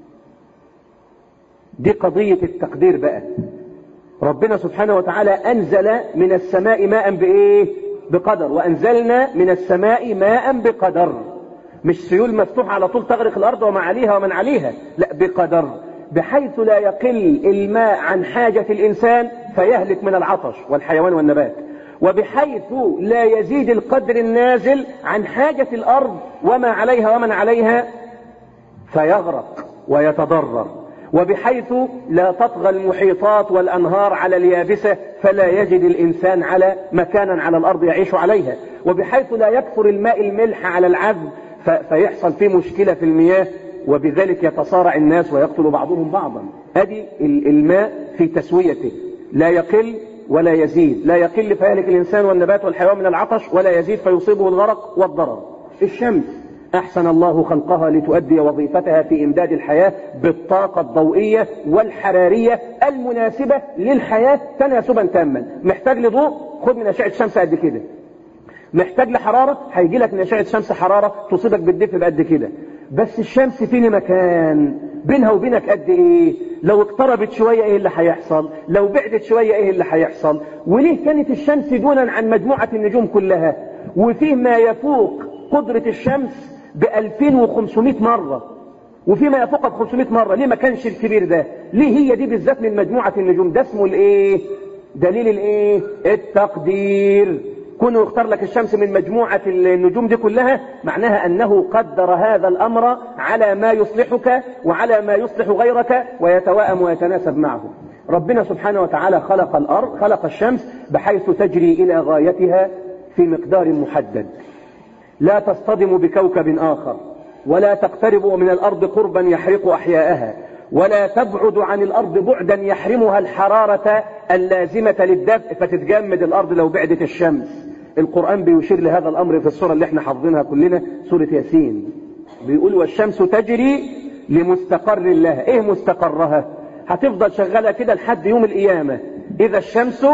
دي قضية التقدير بقى. ربنا سبحانه وتعالى أنزل من السماء ماء بإيه؟ بقدر. وأنزلنا من السماء ماء بقدر. مش سيول مفتوحة على طول تغرق الأرض وما عليها ومن عليها، لا، بقدر، بحيث لا يقل الماء عن حاجة الإنسان فيهلك من العطش والحيوان والنبات، وبحيث لا يزيد القدر النازل عن حاجة الأرض وما عليها ومن عليها فيغرق ويتضرر. وبحيث لا تطغى المحيطات والأنهار على اليابسة فلا يجد الإنسان على مكانا على الأرض يعيش عليها، وبحيث لا يكثر الماء الملح على العذب فيحصل فيه مشكلة في المياه وبذلك يتصارع الناس ويقتل بعضهم بعضا. ادي الماء في تسويته لا يقل ولا يزيد، لا يقل فيهلك الإنسان والنبات والحيوان من العطش، ولا يزيد فيصيبه الغرق والضرر. الشمس أحسن الله خلقها لتؤدي وظيفتها في إمداد الحياة بالطاقة الضوئية والحرارية المناسبة للحياة تناسبا تاما. محتاج لضوء، خد من أشعة الشمس قد كده. محتاج لحرارة، هيجي لك من أشعة الشمس حرارة تصيبك بالدفء بقد كده. بس الشمس فين مكان بينها وبينك قد ايه؟ لو اقتربت شوية ايه اللي هيحصل؟ لو بعدت شوية ايه اللي هيحصل؟ وليه كانت الشمس دونا عن مجموعة النجوم كلها؟ وفيه ما يفوق قدرة الشمس ب2500 مرة، وفي ما يفوق ب500 مرة. ليه ما كانش الكبير ده؟ ليه هي دي بالذات من مجموعة النجوم؟ ده اسمه الايه؟ دليل الايه؟ التقدير. كونه يختار لك الشمس من مجموعة النجوم دي كلها معناها أنه قدر هذا الأمر على ما يصلحك وعلى ما يصلح غيرك ويتوائم ويتناسب معه. ربنا سبحانه وتعالى خلق الأرض، خلق الشمس بحيث تجري إلى غايتها في مقدار محدد، لا تصطدم بكوكب آخر، ولا تقترب من الأرض قربا يحرق أحياءها، ولا تبعد عن الأرض بعدا يحرمها الحرارة اللازمة للدفء فتتجمد الأرض لو بعدت الشمس. القرآن بيشير لهذا الأمر في السورة اللي احنا حافظينها كلنا، سورة ياسين، بيقول والشمس تجري لمستقر لها. ايه مستقرها؟ هتفضل شغالة كده لحد يوم القيامة إذا الشمس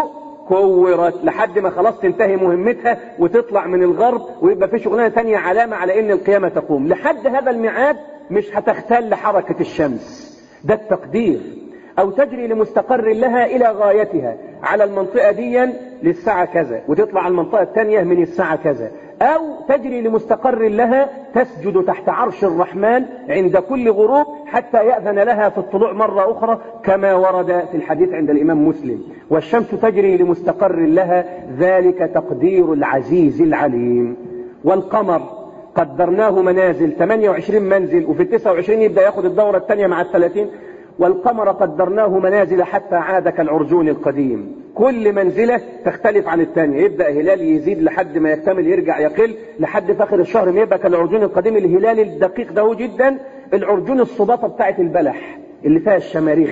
كورت، لحد ما خلاص تنتهي مهمتها وتطلع من الغرب ويبقى في شغلانة تانية علامة على ان القيامة تقوم. لحد هذا الميعاد مش هتختل حركة الشمس، ده التقدير. او تجري لمستقر لها الى غايتها، على المنطقة دي للساعة كذا وتطلع على المنطقة الثانية من الساعة كذا. او تجري لمستقر لها تسجد تحت عرش الرحمن عند كل غروب حتى يأذن لها في الطلوع مرة اخرى كما ورد في الحديث عند الامام مسلم. والشمس تجري لمستقر لها، ذلك تقدير العزيز العليم. والقمر قدرناه منازل، 28 منزل، وفي 29 يبدأ ياخد الدورة الثانية مع 30. والقمر قدرناه منازل حتى عاد كالعرجون القديم. كل منزلة تختلف عن الثانية، يبدأ هلال يزيد لحد ما يكتمل يرجع يقل لحد في آخر الشهر ما يبقى كالعرجون القديم. الهلال الدقيق ده جدا، العرجون الصباطة بتاعت البلح اللي فيها الشماريخ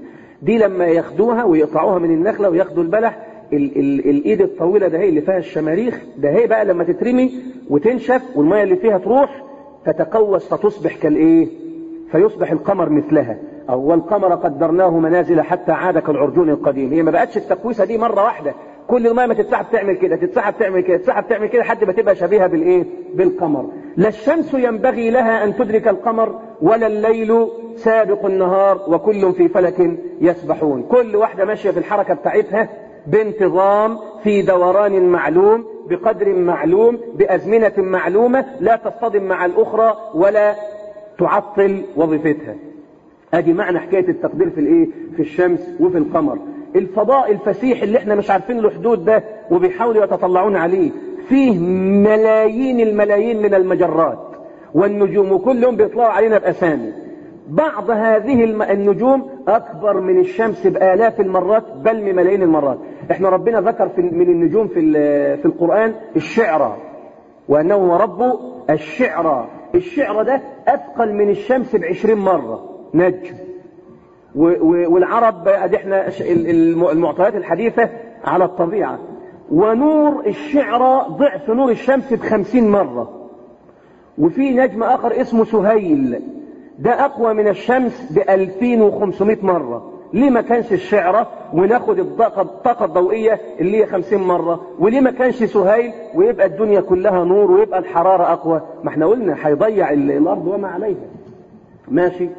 دي لما ياخدوها ويقطعوها من النخلة وياخدوا البلح، الايد الطويلة ده هي اللي فيها الشماريخ، ده هي بقى لما تترمي وتنشف والمية اللي فيها تروح تتقوس فتصبح كالايه، فيصبح القمر مثلها. او والقمر قدرناه منازل حتى عاد كالعرجون القديم. هي ما بقتش التقويسة دي مرة واحدة، كل المية ما تتسحب تعمل كده، تتسحب تعمل كده، تتسحب تعمل كده لحد ما تبقى شبيهة بالايه، بالقمر. لا الشمس ينبغي لها ان تدرك القمر ولا الليل سابق النهار وكل في فلك يسبحون. كل واحدة ماشية في الحركة بتاعتها بانتظام في دوران معلوم بقدر معلوم بأزمنة معلومة، لا تصطدم مع الأخرى ولا تعطل وظيفتها. ادي معنى حكاية التقدير في الايه، في الشمس وفي القمر. الفضاء الفسيح اللي احنا مش عارفين له حدود ده وبيحاولوا يتطلعون عليه، فيه ملايين الملايين من المجرات والنجوم وكلهم بيطلعوا علينا بأسامي. بعض هذه النجوم أكبر من الشمس بآلاف المرات بل من ملايين المرات. احنا ربنا ذكر من النجوم في القرآن الشعرى، وأنه هو رب الشعرى. الشعرى ده أثقل من الشمس ب20 مرة نجم. والعرب ادي احنا المعطيات الحديثة على الطبيعة، ونور الشعرى ضعف نور الشمس ب50 مرة. وفي نجم آخر اسمه سهيل، ده أقوى من الشمس ب2500 مرة. ليه ما كانش الشعرى وناخد الطاقة الضوئية اللي هي 50 مرة؟ وليه ما كانش سهيل ويبقى الدنيا كلها نور ويبقى الحرارة أقوى؟ ما احنا قلنا هيضيع الأرض وما عليها. ماشي.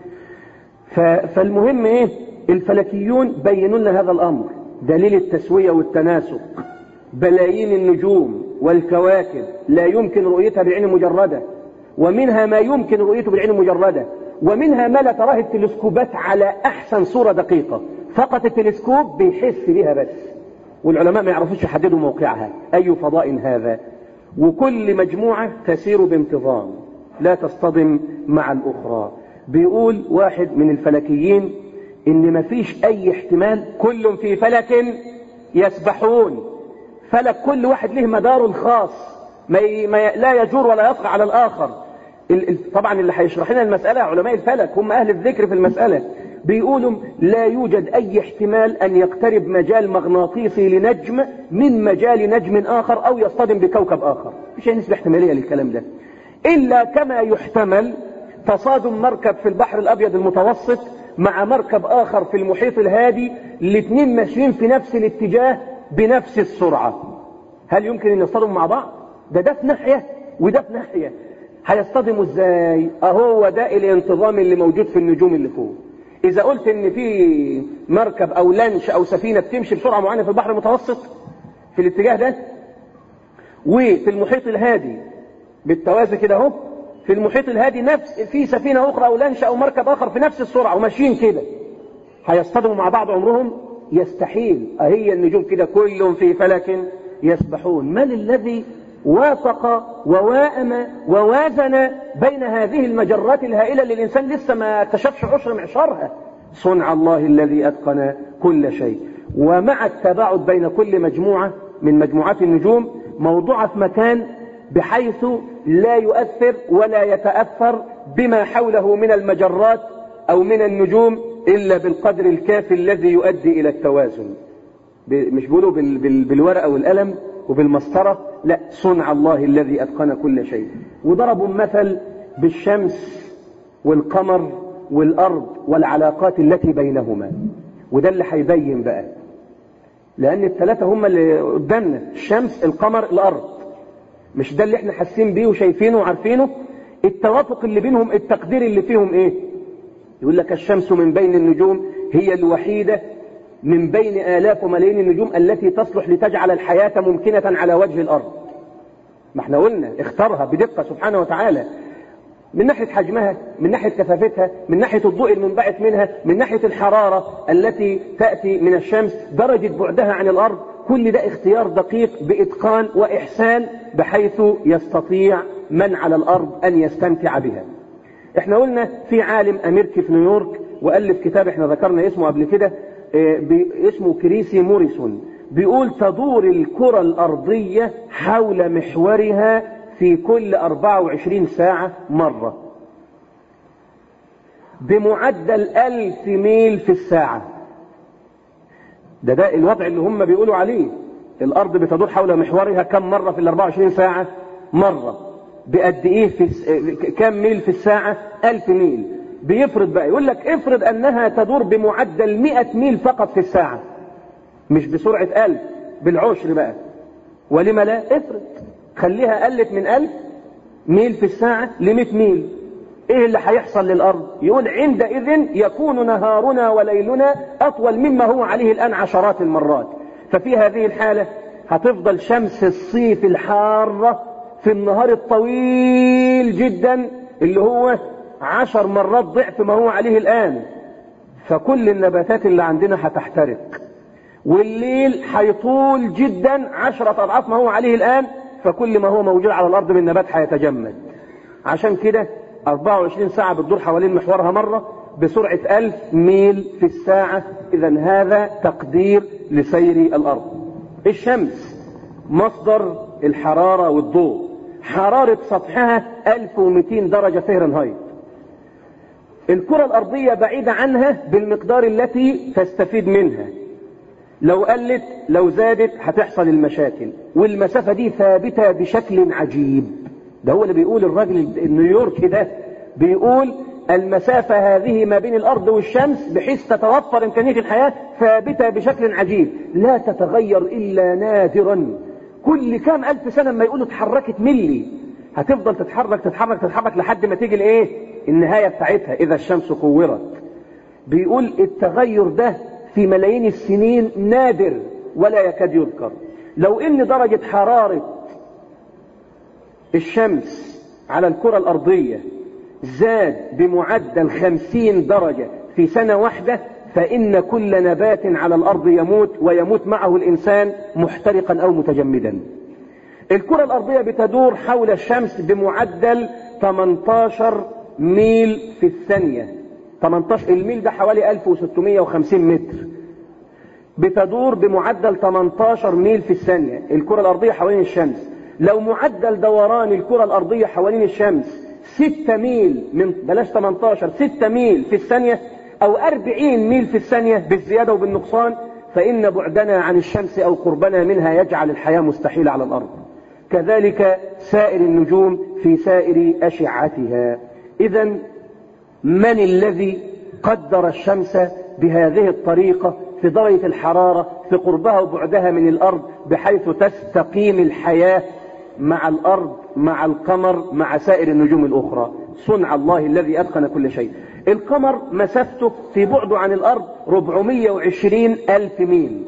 فالمهم ايه، الفلكيون بينوا لنا هذا الأمر، دليل التسوية والتناسق. بلايين النجوم والكواكب لا يمكن رؤيتها بعين مجردة، ومنها ما يمكن رؤيته بالعين المجردة، ومنها ما لا تراه التلسكوبات على أحسن صورة دقيقة. فقط التلسكوب بيحس بها بس، والعلماء ما يعرفوش يحددوا موقعها. أي فضاء هذا؟ وكل مجموعة تسير بانتظام لا تصطدم مع الأخرى. بيقول واحد من الفلكيين ان مفيش اي احتمال، كل في فلك يسبحون، فلك كل واحد له مداره الخاص، لا يجور ولا يطغى على الاخر. طبعا اللي هيشرح لنا المسألة علماء الفلك، هم اهل الذكر في المسألة، بيقولوا لا يوجد اي احتمال ان يقترب مجال مغناطيسي لنجم من مجال نجم اخر او يصطدم بكوكب اخر، مفيش اي نسبة احتمالية للكلام ده، الا كما يحتمل تصادم مركب في البحر الابيض المتوسط مع مركب اخر في المحيط الهادي، الاثنين ماشيين في نفس الاتجاه بنفس السرعة. هل يمكن ان يصطدموا مع بعض؟ ده في ناحية وده في ناحية، هيصطدموا ازاي؟ اهو ده الانتظام اللي موجود في النجوم اللي فوق. اذا قلت ان في مركب او لانش او سفينة بتمشي بسرعة معينة في البحر المتوسط في الاتجاه ده، وفي المحيط الهادي بالتوازي كده اهو، في المحيط الهادي نفس في سفينة اخرى او لانش او مركب اخر في نفس السرعة وماشيين كده، هيصطدموا مع بعض عمرهم؟ يستحيل. اهي النجوم كده كل في فلك يسبحون. من الذي وافق ووائم ووازن بين هذه المجرات الهائلة اللي الإنسان لسه ما اكتشفش عشر معشرها؟ صنع الله الذي أتقن كل شيء. ومع التباعد بين كل مجموعة من مجموعات النجوم موضوعة في مكان بحيث لا يؤثر ولا يتأثر بما حوله من المجرات أو من النجوم إلا بالقدر الكافي الذي يؤدي إلى التوازن. مش بيقولوا بالورقة والقلم وبالمسطرة، لا، صنع الله الذي أتقن كل شيء. وضربوا مثل بالشمس والقمر والأرض والعلاقات التي بينهما، وده اللي هيبين بقى، لأن الثلاثة هم اللي قدامنا، الشمس القمر الأرض، مش ده اللي احنا حاسين بيه وشايفينه وعارفينه؟ التوافق اللي بينهم، التقدير اللي فيهم ايه؟ يقول لك الشمس من بين النجوم هي الوحيدة من بين آلاف وملايين النجوم التي تصلح لتجعل الحياة ممكنة على وجه الأرض. ما احنا قلنا اختارها بدقة سبحانه وتعالى، من ناحية حجمها، من ناحية كثافتها، من ناحية الضوء المنبعث منها، من ناحية الحرارة التي تأتي من الشمس، درجة بعدها عن الأرض، كل ده اختيار دقيق بإتقان وإحسان بحيث يستطيع من على الأرض أن يستمتع بها. احنا قلنا في عالم أمريكي في نيويورك وألف كتاب احنا ذكرنا اسمه قبل كده، اسمه كريسي موريسون، بيقول تدور الكرة الأرضية حول محورها في كل 24 ساعة مرة بمعدل 1000 ميل في الساعة. ده الوضع اللي هم بيقولوا عليه. الأرض بتدور حول محورها كم مرة في 24 ساعة؟ مرة. بقد إيه كم ميل في الساعة؟ 1000 ميل. بيفرض بقى، يقول لك افرض أنها تدور بمعدل 100 ميل فقط في الساعة، مش بسرعة 1000، بالعشر بقى. ولما لا؟ افرض خليها قلت من 1000 ميل في الساعة ل100 ميل، ايه اللي هيحصل للأرض؟ يقول عندئذ يكون نهارنا وليلنا أطول مما هو عليه الآن عشرات المرات. ففي هذه الحالة هتفضل شمس الصيف الحارة في النهار الطويل جدا اللي هو 10 مرات ضعف ما هو عليه الآن، فكل النباتات اللي عندنا هتحترق. والليل هيطول جدا 10 أضعاف ما هو عليه الآن، فكل ما هو موجود على الأرض من نبات هيتجمد. عشان كده 24 ساعة بتدور حوالين محورها مرة بسرعة 1000 ميل في الساعة. إذا هذا تقدير لسير الأرض. الشمس مصدر الحرارة والضوء، حرارة سطحها 1200 درجة فهرنهايت. الكرة الأرضية بعيدة عنها بالمقدار التي تستفيد منها، لو قلت لو زادت هتحصل المشاكل، والمسافة دي ثابتة بشكل عجيب. ده هو اللي بيقول الراجل النيويوركي ده، بيقول المسافة هذه ما بين الأرض والشمس بحيث تتوفر إمكانية الحياة ثابتة بشكل عجيب لا تتغير إلا نادرا. كل كام ألف سنة ما يقولوا اتحركت ملي، هتفضل تتحرك تتحرك تتحرك لحد ما تيجي الايه؟ النهاية بتاعتها إذا الشمس كورت. بيقول التغير ده في ملايين السنين نادر ولا يكاد يذكر. لو ان درجة حرارة الشمس على الكرة الأرضية زاد بمعدل 50 درجة في سنة واحدة، فإن كل نبات على الأرض يموت، ويموت معه الإنسان محترقا أو متجمدا. الكرة الأرضية بتدور حول الشمس بمعدل 18 ميل في الثانية. 18 الميل ده حوالي 1650 متر، بتدور بمعدل 18 ميل في الثانية الكرة الأرضية حوالين الشمس. لو معدل دوران الكرة الأرضية حوالين الشمس 6 ميل، من بلاش 18، 6 ميل في الثانية أو 40 ميل في الثانية بالزيادة وبالنقصان، فإن بعدنا عن الشمس أو قربنا منها يجعل الحياة مستحيلة على الأرض. كذلك سائر النجوم في سائر أشعتها. إذن من الذي قدر الشمس بهذه الطريقة في درجة الحرارة في قربها وبعدها من الأرض بحيث تستقيم الحياة مع الأرض مع القمر مع سائر النجوم الأخرى؟ صنع الله الذي أتقن كل شيء. القمر مسافته في بعده عن الأرض 420 ألف ميل،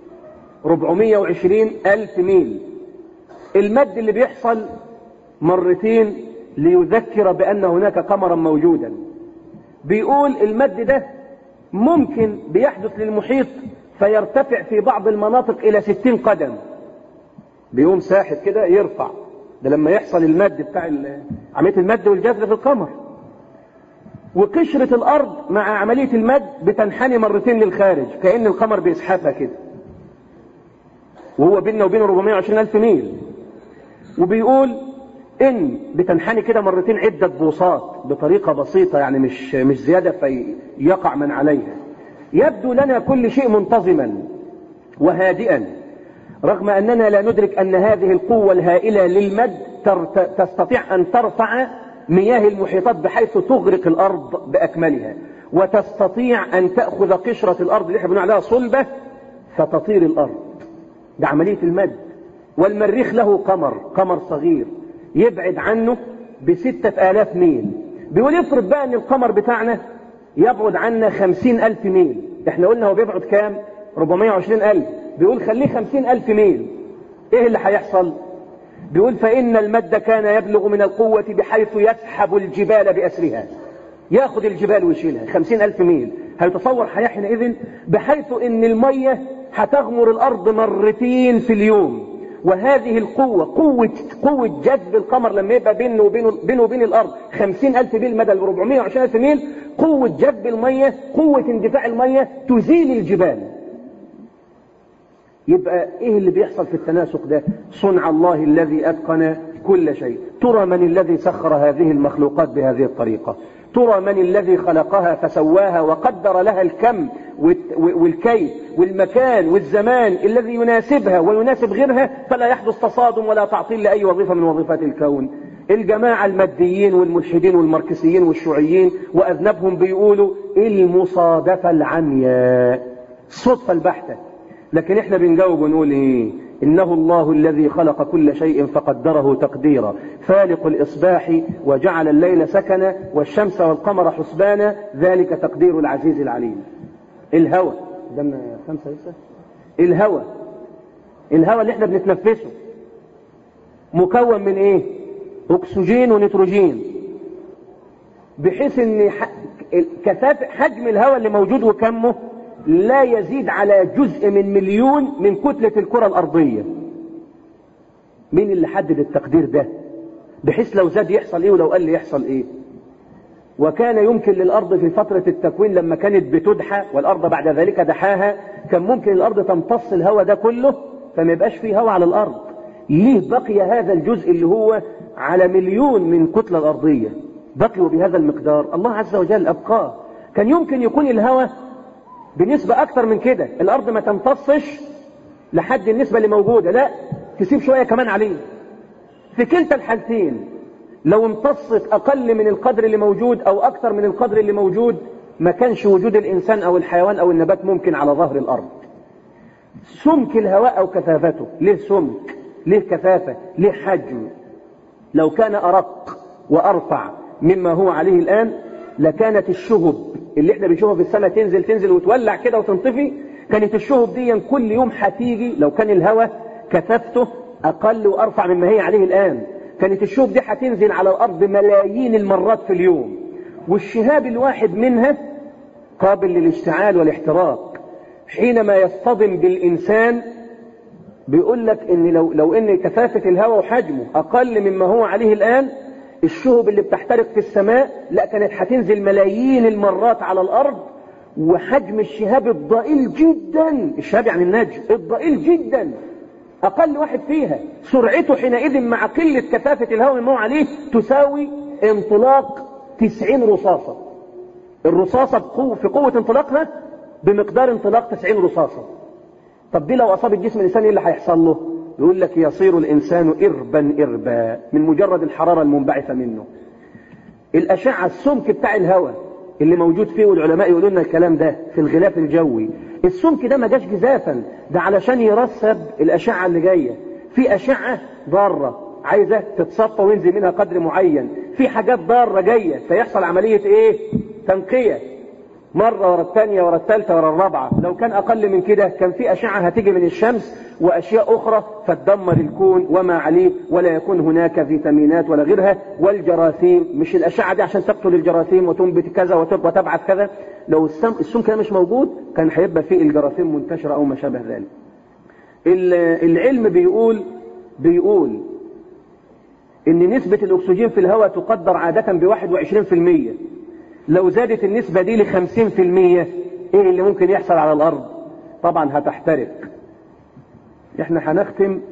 420 ألف ميل. المد اللي بيحصل مرتين ليذكر بأن هناك قمرا موجودا. بيقول المد ده ممكن بيحدث للمحيط فيرتفع في بعض المناطق إلى 60 قدم، بيقوم ساحب كده يرفع. ده لما يحصل المد بتاع عملية المد والجذب في القمر. وقشرة الأرض مع عملية المد بتنحني مرتين للخارج كأن القمر بيسحبها كده، وهو بيننا وبينه 420 ألف ميل. وبيقول إن بتنحني كده مرتين عدة بوصات بطريقة بسيطة، يعني مش زيادة فيقع من عليها. يبدو لنا كل شيء منتظما وهادئا، رغم أننا لا ندرك أن هذه القوة الهائلة للمد تستطيع أن ترفع مياه المحيطات بحيث تغرق الأرض بأكملها، وتستطيع أن تأخذ قشرة الأرض اللي احنا بنقول عليها صلبة فتطير الأرض. ده عملية المد. والمريخ له قمر صغير يبعد عنه ب6000 ميل. بيقول يفرض بقى أن القمر بتاعنا يبعد عنا 50 ألف ميل. احنا قلنا هو بيبعد كام؟ 420 ألف. بيقول خليه 50 ألف ميل. ايه اللي هيحصل؟ بيقول فإن المد كان يبلغ من القوة بحيث يسحب الجبال بأسرها، ياخد الجبال ويشيلها 50 ألف ميل. هيتصور حياة حينئذ بحيث ان المية هتغمر الأرض مرتين في اليوم. وهذه القوة قوة جذب القمر لما يبقى بينه وبين الأرض 50 ألف ميل مدى 420 ألف ميل، قوة جذب المية، قوة اندفاع المية تزيل الجبال. يبقى ايه اللي بيحصل في التناسق ده؟ صنع الله الذي أتقن كل شيء. ترى من الذي سخر هذه المخلوقات بهذه الطريقة؟ ترى من الذي خلقها فسواها وقدر لها الكم والكيف والمكان والزمان الذي يناسبها ويناسب غيرها، فلا يحدث تصادم ولا تعطيل لأي وظيفة من وظيفات الكون. الجماعة الماديين والملحدين والماركسيين والشيوعيين وأذنبهم بيقولوا المصادفة العمياء، الصدفة البحتة. لكن احنا بنجاوب ونقول ايه؟ إنه الله الذي خلق كل شيء فقدره تقديرا، فالق الإصباح وجعل الليل سكنا والشمس والقمر حسبانا، ذلك تقدير العزيز العليم. الهوى قدامنا 5 لسه. الهوى اللي احنا بنتنفسه مكون من ايه؟ اكسجين ونيتروجين، بحيث ان كثافة حجم الهوى اللي موجود وكمه لا يزيد على جزء من مليون من كتلة الكرة الأرضية. مين اللي حدد التقدير ده؟ بحيث لو زاد يحصل ايه ولو قل يحصل ايه؟ وكان يمكن للأرض في فترة التكوين لما كانت بتدحى والأرض بعد ذلك دحاها، كان ممكن الأرض تمتص الهواء ده كله فما يبقاش فيه هواء على الأرض. ليه بقي هذا الجزء اللي هو على مليون من الكتلة الأرضية بقيوا بهذا المقدار؟ الله عز وجل أبقاه. كان يمكن يكون الهواء بنسبة أكثر من كده، الأرض ما تمتصش لحد النسبة اللي موجودة، لا تسيب شوية كمان عليه. في كلتا الحالتين لو امتصت أقل من القدر اللي موجود أو أكثر من القدر اللي موجود، ما كانش وجود الإنسان أو الحيوان أو النبات ممكن على ظهر الأرض. سمك الهواء أو كثافته، ليه سمك؟ ليه كثافة؟ ليه حجم؟ لو كان أرق وأرفع مما هو عليه الآن لكانت الشهب اللي احنا بنشوفها في السماء تنزل وتولع كده وتنطفي، كانت الشهب دي كل يوم هتيجي. لو كان الهواء كثافته أقل وأرفع مما هي عليه الآن، كانت الشهب دي هتنزل على الأرض ملايين المرات في اليوم، والشهاب الواحد منها قابل للاشتعال والاحتراق. حينما يصطدم بالإنسان بيقول لك إن لو إن كثافة الهواء وحجمه أقل مما هو عليه الآن، الشهب اللي بتحترق في السماء لا، كانت هتنزل ملايين المرات على الأرض، وحجم الشهاب الضئيل جدا، الشهاب يعني النجم الضئيل جدا، أقل واحد فيها سرعته حينئذ مع قلة كثافة الهواء الموجود عليه تساوي انطلاق 90 رصاصة. الرصاصة في قوة انطلاقها بمقدار انطلاق 90 رصاصة. طب دي لو أصابت جسم الإنسان إيه اللي هيحصل له؟ يقول لك يصير الإنسان إربا إربا من مجرد الحرارة المنبعثة منه. الأشعة السمك بتاع الهواء اللي موجود فيه، والعلماء يقولون لنا الكلام ده في الغلاف الجوي، السمك ده ما جاش جزافا، ده علشان يرسب الأشعة اللي جاية. في أشعة ضارة عايزة تتصفى وينزل منها قدر معين، في حاجات ضارة جاية فيحصل عملية ايه؟ تنقية، مرة ورا الثانية ورا الثالثة ورا الرابعة. لو كان أقل من كده كان في أشعة هتيجي من الشمس وأشياء أخرى فتدمر الكون وما عليه، ولا يكون هناك فيتامينات ولا غيرها. والجراثيم، مش الأشعة دي عشان تقتل الجراثيم وتنبت كذا وتبعث كذا، لو السم كان مش موجود كان هيبقى فيه الجراثيم منتشرة أو ما شابه ذلك. العلم بيقول إن نسبة الأكسجين في الهواء تقدر عادة ب21%. لو زادت النسبة دي ل50%، ايه اللي ممكن يحصل على الارض؟ طبعا هتحترق. احنا هنختم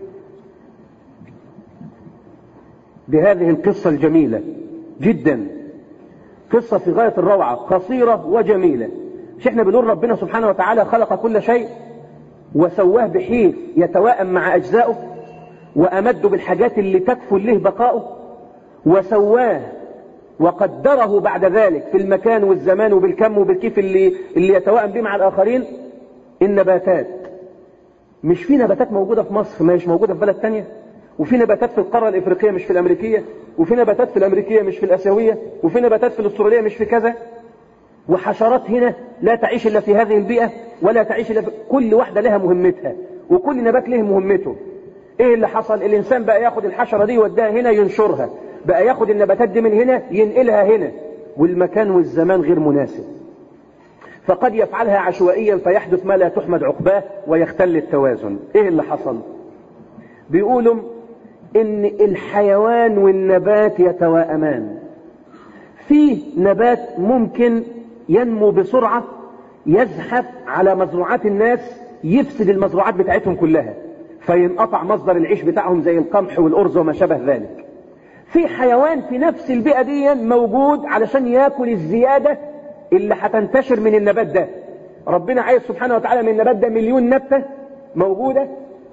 بهذه القصة الجميلة جدا، قصة في غاية الروعة، قصيرة وجميلة. مش احنا بنقول ربنا سبحانه وتعالى خلق كل شيء وسواه بحيث يتوائم مع اجزائه، وامده بالحاجات اللي تكفل له بقائه، وسواه وقدره بعد ذلك في المكان والزمان وبالكم وبالكيف اللي يتوائم به مع الآخرين. النباتات، مش في نباتات موجودة في مصر ما مش موجودة في بلد تانية، وفي نباتات في القارة الإفريقية مش في الأمريكية، وفي نباتات في الأمريكية مش في الآسيوية، وفي نباتات في الأسترالية مش في كذا، وحشرات هنا لا تعيش إلا في هذه البيئة ولا تعيش إلا في... كل واحدة لها مهمتها وكل نبات له مهمته. إيه اللي حصل؟ الإنسان بقى ياخد الحشرة دي يوديها هنا ينشرها، بقى ياخد النباتات دي من هنا ينقلها هنا، والمكان والزمان غير مناسب، فقد يفعلها عشوائيا فيحدث ما لا تحمد عقباه ويختل التوازن. ايه اللي حصل؟ بيقولوا ان الحيوان والنبات يتوائمان. في نبات ممكن ينمو بسرعة يزحف على مزروعات الناس، يفسد المزروعات بتاعتهم كلها، فينقطع مصدر العيش بتاعهم زي القمح والأرز وما شابه ذلك. في حيوان في نفس البيئة دي موجود علشان ياكل الزيادة اللي هتنتشر من النبات ده. ربنا عايز سبحانه وتعالى من النبات ده 1,000,000 نبتة موجودة،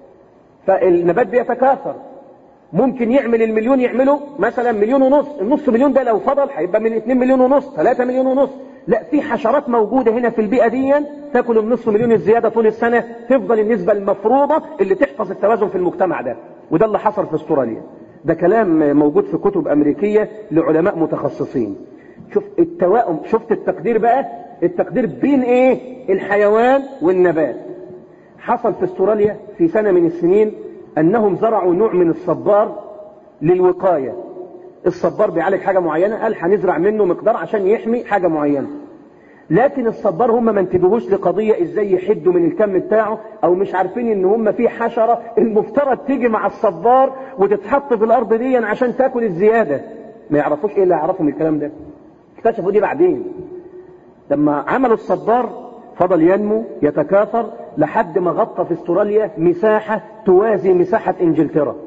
فالنبات بيتكاثر، ممكن يعمل 1,000,000 يعمله مثلا 1,500,000. النص مليون ده لو فضل هيبقى من 2,500,000 3,500,000. لا، في حشرات موجودة هنا في البيئة دي تاكل النص مليون الزيادة طول السنة، تفضل النسبة المفروضة اللي تحفظ التوازن في المجتمع ده. وده اللي حصل في استراليا. ده كلام موجود في كتب أمريكية لعلماء متخصصين. شوف التوائم، شفت التقدير بقى، التقدير بين ايه؟ الحيوان والنبات. حصل في استراليا في سنة من السنين انهم زرعوا نوع من الصبار للوقاية. الصبار بيعالج حاجة معينة، قال هنزرع منه مقدار عشان يحمي حاجة معينة. لكن الصبار هم ما انتبهوش لقضية ازاي يحدوا من الكم بتاعه، او مش عارفين ان هم في حشرة المفترض تيجي مع الصبار وتتحط في الارض دي عشان تاكل الزيادة. ما يعرفوش ايه اللي يعرفوا من الكلام ده، اكتشفوا دي بعدين لما عملوا الصبار. فضل ينمو يتكاثر لحد ما غطى في استراليا مساحة توازي مساحة انجلترا،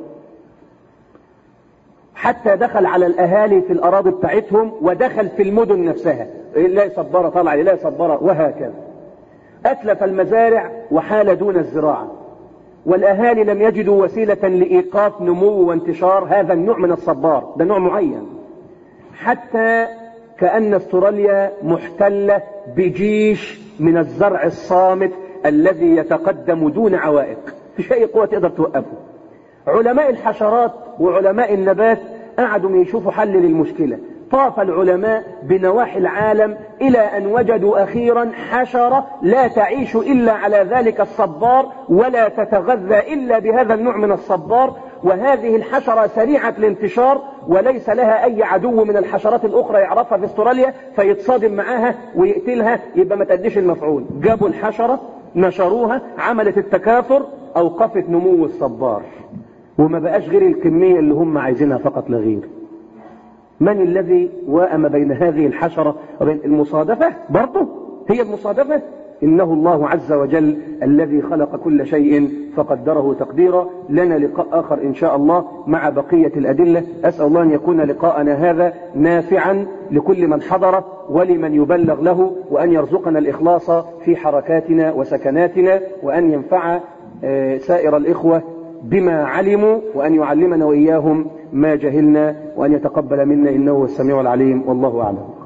حتى دخل على الاهالي في الاراضي بتاعتهم ودخل في المدن نفسها. لا صبارة طلع، لا صبارة، وهكذا. اتلف المزارع وحال دون الزراعة، والاهالي لم يجدوا وسيلة لايقاف نمو وانتشار هذا النوع من الصبار، ده نوع معين، حتى كأن استراليا محتلة بجيش من الزرع الصامت الذي يتقدم دون عوائق، مفيش اي قوة تقدر توقفه. علماء الحشرات وعلماء النبات قعدوا يشوفوا حل للمشكلة. طاف العلماء بنواحي العالم إلى أن وجدوا أخيرا حشرة لا تعيش إلا على ذلك الصبار ولا تتغذى إلا بهذا النوع من الصبار. وهذه الحشرة سريعة الانتشار وليس لها أي عدو من الحشرات الأخرى يعرفها في استراليا فيتصادم معاها ويقتلها، يبقى ما تأديش المفعول. جابوا الحشرة نشروها، عملت التكاثر، أوقفت نمو الصبار، وما بقاش غير الكمية اللي هم عايزينها فقط لا غير. من الذي واءم بين هذه الحشرة وبين المصادفة؟ برضه هي المصادفة. إنه الله عز وجل الذي خلق كل شيء فقدره تقديرا. لنا لقاء آخر إن شاء الله مع بقية الأدلة. أسأل الله أن يكون لقاءنا هذا نافعا لكل من حضر ولمن يبلغ له، وأن يرزقنا الإخلاص في حركاتنا وسكناتنا، وأن ينفع سائر الإخوة بما علموا، وأن يعلمنا وإياهم ما جهلنا، وأن يتقبل منا إنه هو السميع العليم، والله أعلم.